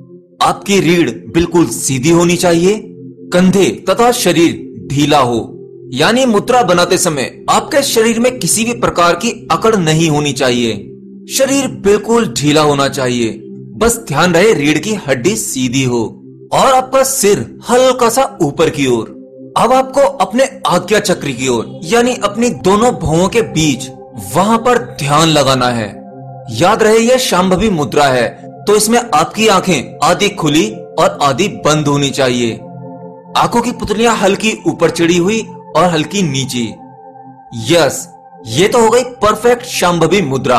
आपकी रीढ़ बिल्कुल सीधी होनी चाहिए, कंधे तथा शरीर ढीला हो, यानी मुद्रा बनाते समय आपके शरीर में किसी भी प्रकार की अकड़ नहीं होनी चाहिए। शरीर बिल्कुल ढीला होना चाहिए, बस ध्यान रहे रीढ़ की हड्डी सीधी हो और आपका सिर हल्का सा ऊपर की ओर। अब आपको अपने आज्ञा चक्र की ओर यानी अपनी दोनों भौहों के बीच वहां पर ध्यान लगाना है। याद रहे यह शांभवी मुद्रा है, तो इसमें आपकी आंखें आधी खुली और आधी बंद होनी चाहिए। आंखों की पुतलियां हल्की ऊपर चढ़ी हुई और हल्की नीचे। यस, ये तो हो गई परफेक्ट शांभवी मुद्रा।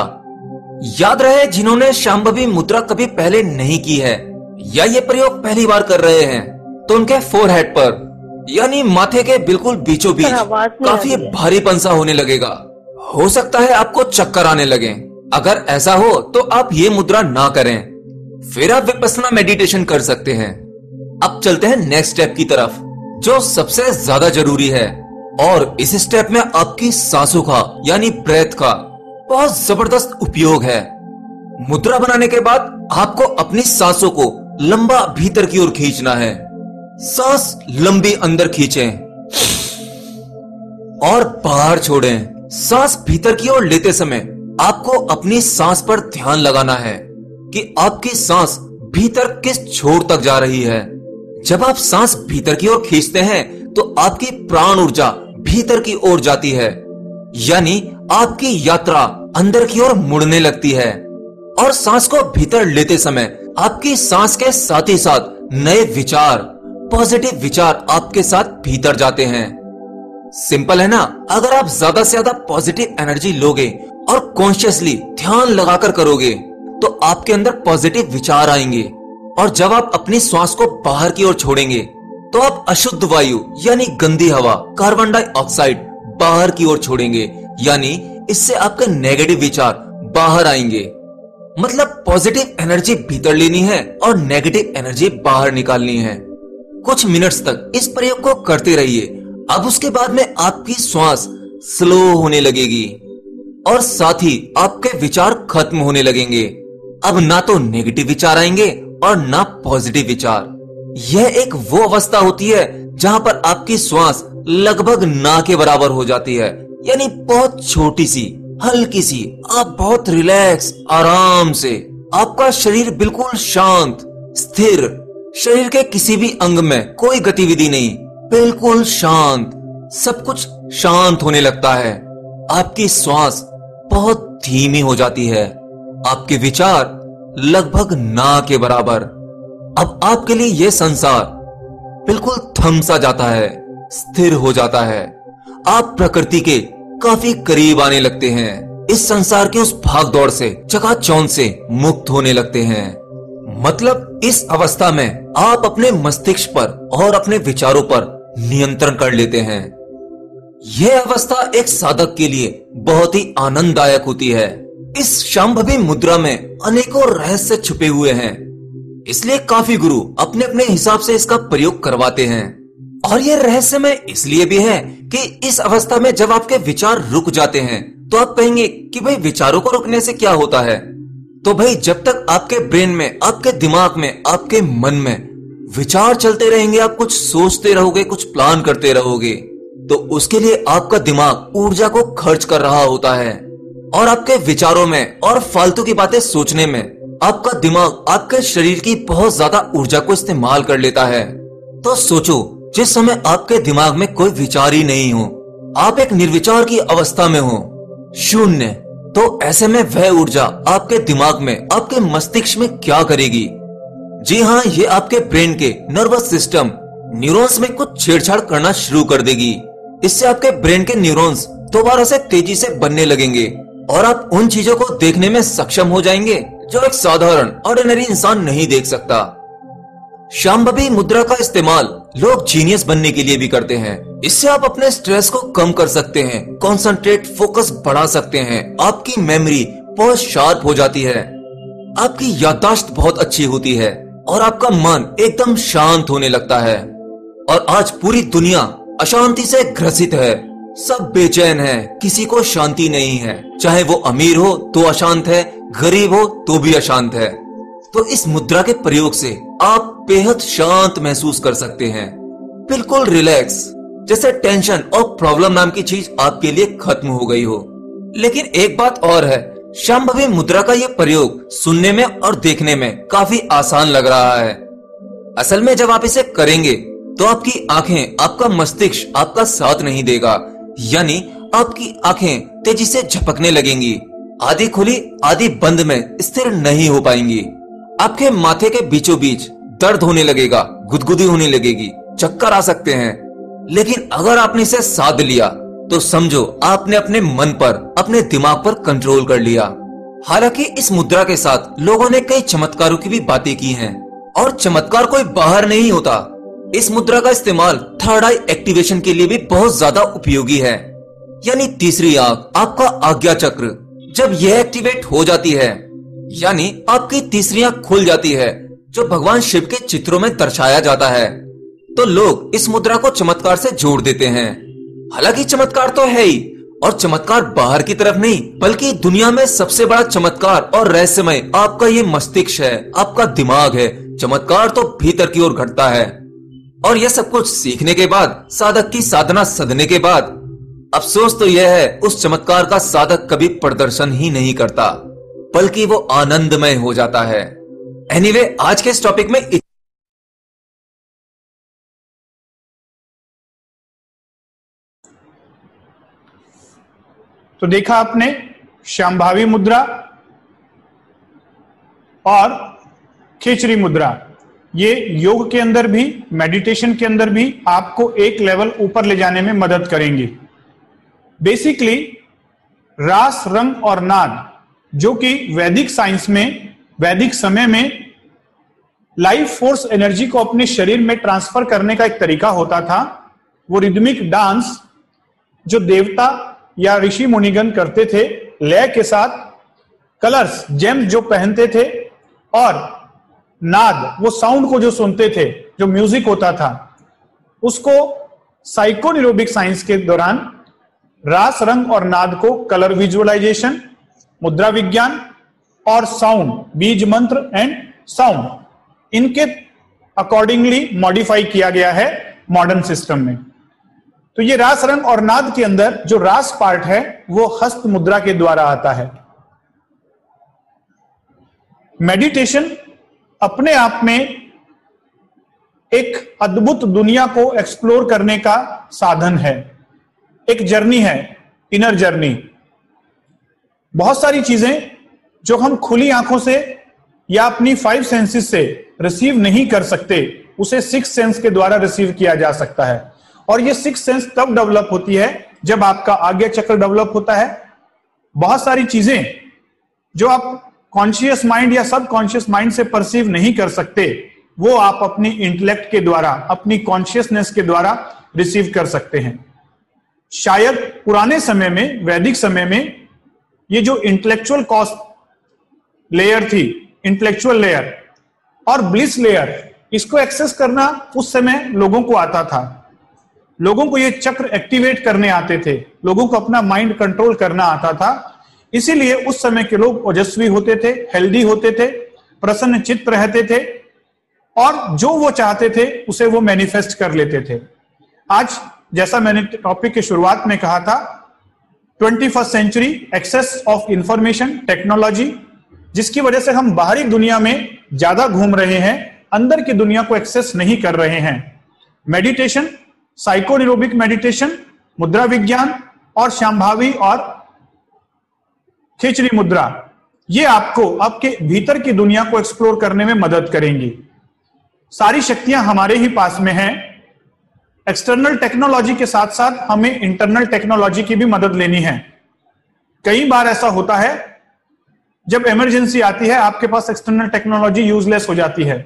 याद रहे जिन्होंने शांभवी मुद्रा कभी पहले नहीं की है या ये प्रयोग पहली बार कर रहे हैं तो उनके फोरहेड पर यानी माथे के बिल्कुल बीचों बीच काफी भारीपन सा होने लगेगा। हो सकता है आपको चक्कर आने लगे। अगर ऐसा हो तो आप ये मुद्रा ना करें, फिर आप विपस्सना मेडिटेशन कर सकते हैं। अब चलते हैं नेक्स्ट स्टेप की तरफ, जो सबसे ज्यादा जरूरी है। और इस स्टेप में आपकी सांसों का यानी ब्रेथ का बहुत जबरदस्त उपयोग है। मुद्रा बनाने के बाद आपको अपनी सांसों को लंबा भीतर की ओर खींचना है। सांस लंबी अंदर खींचें और बाहर छोड़ें। सांस भीतर की ओर लेते समय आपको अपनी सांस पर ध्यान लगाना है कि आपकी सांस भीतर किस छोर तक जा रही है। जब आप सांस भीतर की ओर खींचते हैं तो आपकी प्राण ऊर्जा भीतर की ओर जाती है, यानी आपकी यात्रा अंदर की ओर मुड़ने लगती है। और सांस को भीतर लेते समय आपकी सांस के साथ ही साथ नए विचार, पॉजिटिव विचार आपके साथ भीतर जाते हैं। सिंपल है ना? अगर आप ज्यादा से ज्यादा पॉजिटिव एनर्जी लोगे और कॉन्शियसली ध्यान लगाकर करोगे तो आपके अंदर पॉजिटिव विचार आएंगे। और जब आप अपनी श्वास को बाहर की ओर छोड़ेंगे तो आप अशुद्ध वायु यानी गंदी हवा, कार्बन डाइऑक्साइड बाहर की ओर छोड़ेंगे, यानी इससे आपके नेगेटिव विचार बाहर आएंगे। मतलब पॉजिटिव एनर्जी भीतर लेनी है और नेगेटिव एनर्जी बाहर निकालनी है। कुछ मिनट्स तक इस प्रयोग को करते रहिए। अब उसके बाद में आपकी श्वास स्लो होने लगेगी और साथ ही आपके विचार खत्म होने लगेंगे। अब ना तो नेगेटिव विचार आएंगे और ना पॉजिटिव विचार। यह एक वो अवस्था होती है जहां पर आपकी श्वास लगभग ना के बराबर हो जाती है, यानी बहुत छोटी सी, हल्की सी। आप बहुत रिलैक्स, आराम से, आपका शरीर बिल्कुल शांत, स्थिर, शरीर के किसी भी अंग में कोई गतिविधि नहीं, बिल्कुल शांत, सब कुछ शांत होने लगता है। आपकी श्वास बहुत धीमी हो जाती है, आपके विचार लगभग ना के बराबर। अब आपके लिए यह संसार बिल्कुल थम सा जाता है, स्थिर हो जाता है। आप प्रकृति के काफी करीब आने लगते हैं। इस संसार के उस भाग दौड़ से, चकाचौंध से मुक्त होने लगते हैं। मतलब इस अवस्था में आप अपने मस्तिष्क पर और अपने विचारों पर नियंत्रण कर लेते हैं। यह अवस्था एक साधक के लिए बहुत ही आनंददायक होती है। इस शांभवी मुद्रा में अनेकों रहस्य छुपे हुए हैं, इसलिए काफी गुरु अपने अपने हिसाब से इसका प्रयोग करवाते हैं। और यह रहस्यमय इसलिए भी है कि इस अवस्था में जब आपके विचार रुक जाते हैं तो आप कहेंगे कि भाई विचारों को रुकने से क्या होता है। तो भाई जब तक आपके ब्रेन में, आपके दिमाग में, आपके मन में विचार चलते रहेंगे, आप कुछ सोचते रहोगे, कुछ प्लान करते रहोगे, तो उसके लिए आपका दिमाग ऊर्जा को खर्च कर रहा होता है। और आपके विचारों में और फालतू की बातें सोचने में आपका दिमाग आपके शरीर की बहुत ज्यादा ऊर्जा को इस्तेमाल कर लेता है। तो सोचो, जिस समय आपके दिमाग में कोई विचार ही नहीं हो, आप एक निर्विचार की अवस्था में हो, शून्य, तो ऐसे में वह ऊर्जा आपके दिमाग में, आपके मस्तिष्क में क्या करेगी? जी हाँ, ये आपके ब्रेन के नर्वस सिस्टम, न्यूरॉन्स में कुछ छेड़छाड़ करना शुरू कर देगी। इससे आपके ब्रेन के न्यूरॉन्स दोबारा से तेजी से बनने लगेंगे और आप उन चीजों को देखने में सक्षम हो जाएंगे जो एक साधारण ऑर्डिनरी इंसान नहीं देख सकता। शांभवी मुद्रा का इस्तेमाल लोग जीनियस बनने के लिए भी करते हैं। इससे आप अपने स्ट्रेस को कम कर सकते हैं, कंसंट्रेट, फोकस बढ़ा सकते हैं, आपकी मेमोरी बहुत शार्प हो जाती है, आपकी याददाश्त बहुत अच्छी होती है और आपका मन एकदम शांत होने लगता है। और आज पूरी दुनिया अशांति से ग्रसित है, सब बेचैन है, किसी को शांति नहीं है। चाहे वो अमीर हो तो अशांत है, गरीब हो तो भी अशांत है। तो इस मुद्रा के प्रयोग से आप बेहद शांत महसूस कर सकते हैं, बिल्कुल रिलैक्स, जैसे टेंशन और प्रॉब्लम नाम की चीज आपके लिए खत्म हो गई हो। लेकिन एक बात और है, शांभवी मुद्रा का यह प्रयोग सुनने में और देखने में काफी आसान लग रहा है। असल में जब आप इसे करेंगे तो आपकी आंखें, आपका मस्तिष्क आपका साथ नहीं देगा, यानी आपकी आंखें तेजी से झपकने लगेंगी, आधी खुली आधी बंद में स्थिर नहीं हो पाएंगी। आपके माथे के बीचों बीच दर्द होने लगेगा, गुदगुदी होने लगेगी, चक्कर आ सकते हैं। लेकिन अगर आपने इसे साध लिया तो समझो आपने अपने मन पर, अपने दिमाग पर कंट्रोल कर लिया। हालांकि इस मुद्रा के साथ लोगों ने कई चमत्कारों की भी बातें की हैं, और चमत्कार कोई बाहर नहीं होता। इस मुद्रा का इस्तेमाल थर्ड आई एक्टिवेशन के लिए भी बहुत ज्यादा उपयोगी है, यानी तीसरी आंख, आपका आज्ञा चक्र जब यह एक्टिवेट हो जाती है, यानी आपकी तीसरी आंख खुल जाती है, जो भगवान शिव के चित्रों में दर्शाया जाता है, तो लोग इस मुद्रा को चमत्कार से जोड़ देते हैं। हालांकि चमत्कार तो है ही, और चमत्कार बाहर की तरफ नहीं, बल्कि दुनिया में सबसे बड़ा चमत्कार और रहस्यमय आपका ये मस्तिष्क है, आपका दिमाग है। चमत्कार तो भीतर की ओर घटता है। और यह सब कुछ सीखने के बाद, साधक की साधना सधने के बाद, अफसोस तो यह है उस चमत्कार का साधक कभी प्रदर्शन ही नहीं करता, बल्कि वो आनंदमय हो जाता है। एनीवे, आज के इस टॉपिक में तो देखा आपने शांभवी मुद्रा और खिचड़ी मुद्रा, ये योग के अंदर भी, मेडिटेशन के अंदर भी आपको एक लेवल ऊपर ले जाने में मदद करेंगे। बेसिकली रास, रंग और नाद, जो कि वैदिक साइंस में, वैदिक समय में लाइफ फोर्स एनर्जी को अपने शरीर में ट्रांसफर करने का एक तरीका होता था। वो रिदमिक डांस जो देवता या ऋषि मुनिगण करते थे, लय के साथ, कलर्स, जेम जो पहनते थे, और नाद, वो साउंड को जो सुनते थे, जो म्यूजिक होता था, उसको साइकोन्यूरोबिक साइंस के दौरान रास, रंग और नाद को कलर विजुअलाइजेशन, मुद्रा विज्ञान और साउंड, बीज मंत्र एंड साउंड, इनके अकॉर्डिंगली मॉडिफाई किया गया है मॉडर्न सिस्टम में। तो ये रास, रंग और नाद के अंदर जो रास पार्ट है वो हस्त मुद्रा के द्वारा आता है। मेडिटेशन अपने आप में एक अद्भुत दुनिया को एक्सप्लोर करने का साधन है, एक जर्नी है, इनर जर्नी। बहुत सारी चीजें जो हम खुली आंखों से या अपनी 5 सेंसेस से रिसीव नहीं कर सकते, उसे 6 सेंस के द्वारा रिसीव किया जा सकता है। और ये 6 सेंस तब डेवलप होती है जब आपका आज्ञा चक्र डेवलप होता है, बहुत सारी चीजें जो आप कॉन्शियस माइंड या सब कॉन्शियस माइंड से परसीव नहीं कर सकते, वो आप अपनी इंटेलेक्ट के द्वारा, अपनी कॉन्शियसनेस के द्वारा रिसीव कर सकते हैं। शायद पुराने समय में, वैदिक समय में, ये जो इंटेलेक्चुअल कॉस्ट लेयर थी, इंटेलेक्चुअल लेयर और ब्लिस लेयर, इसको एक्सेस करना उस समय लोगों को आता था। लोगों को ये चक्र एक्टिवेट करने आते थे, लोगों को अपना माइंड कंट्रोल करना आता था। इसीलिए उस समय के लोग ओजस्वी होते थे, हेल्दी होते थे, प्रसन्न चित्त रहते थे और जो वो चाहते थे उसे वो मैनिफेस्ट कर लेते थे। आज जैसा मैंने टॉपिक की शुरुआत में कहा था, 21st century, excess of information technology, जिसकी वजह से हम बाहरी दुनिया में ज्यादा घूम रहे हैं, अंदर की दुनिया को एक्सेस नहीं कर रहे हैं। मेडिटेशन, साइकोनिरोबिक मेडिटेशन, मुद्रा विज्ञान और शांभावी और खिचड़ी मुद्रा, ये आपको आपके भीतर की दुनिया को एक्सप्लोर करने में मदद करेंगी। सारी शक्तियां हमारे ही पास में हैं। एक्सटर्नल टेक्नोलॉजी के साथ साथ हमें इंटरनल टेक्नोलॉजी की भी मदद लेनी है। कई बार ऐसा होता है जब इमरजेंसी आती है, आपके पास एक्सटर्नल टेक्नोलॉजी यूजलेस हो जाती है।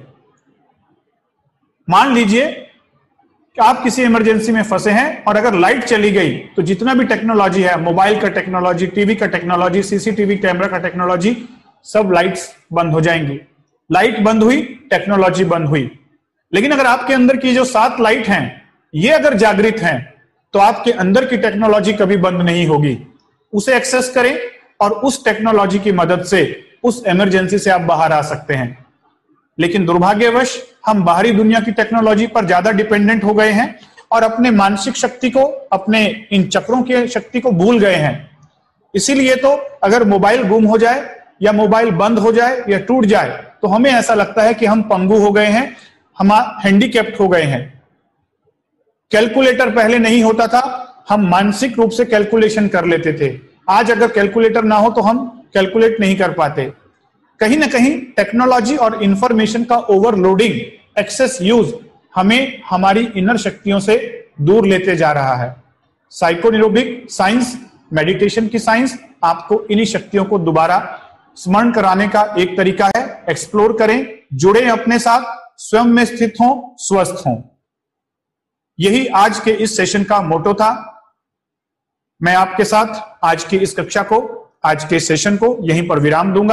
मान लीजिए कि आप किसी इमरजेंसी में फंसे हैं और अगर लाइट चली गई तो जितना भी टेक्नोलॉजी है, मोबाइल का टेक्नोलॉजी, टीवी का टेक्नोलॉजी, सीसीटीवी कैमरा का टेक्नोलॉजी, सब लाइट्स बंद हो जाएंगी। लाइट बंद हुई, टेक्नोलॉजी बंद हुई। लेकिन अगर आपके अंदर की जो 7 लाइट हैं, ये अगर जागृत हैं, तो आपके अंदर की टेक्नोलॉजी कभी बंद नहीं होगी। उसे एक्सेस करें और उस टेक्नोलॉजी की मदद से उस इमरजेंसी से आप बाहर आ सकते हैं। लेकिन दुर्भाग्यवश हम बाहरी दुनिया की टेक्नोलॉजी पर ज्यादा डिपेंडेंट हो गए हैं और अपने मानसिक शक्ति को, अपने इन चक्रों की शक्ति को भूल गए हैं। इसीलिए तो अगर मोबाइल गुम हो जाए या मोबाइल बंद हो जाए या टूट जाए तो हमें ऐसा लगता है कि हम पंगु हो गए हैं, हम हैंडीकैप्ड हो गए हैं। कैलकुलेटर पहले नहीं होता था, हम मानसिक रूप से कैलकुलेशन कर लेते थे। आज अगर कैलकुलेटर ना हो तो हम कैलकुलेट नहीं कर पाते। कहीं ना कहीं टेक्नोलॉजी और इंफॉर्मेशन का ओवरलोडिंग, एक्सेस यूज हमें हमारी इनर शक्तियों से दूर लेते जा रहा है। साइकोनिरोबिक साइंस, मेडिटेशन की साइंस आपको इन्हीं शक्तियों को दोबारा स्मरण कराने का एक तरीका है। एक्सप्लोर करें, जुड़े अपने साथ, स्वयं में स्थित हों, स्वस्थ हों। यही आज के इस सेशन का मोटो था। मैं आपके साथ आज की इस कक्षा को, आज के सेशन को यहीं पर विराम दूंगा।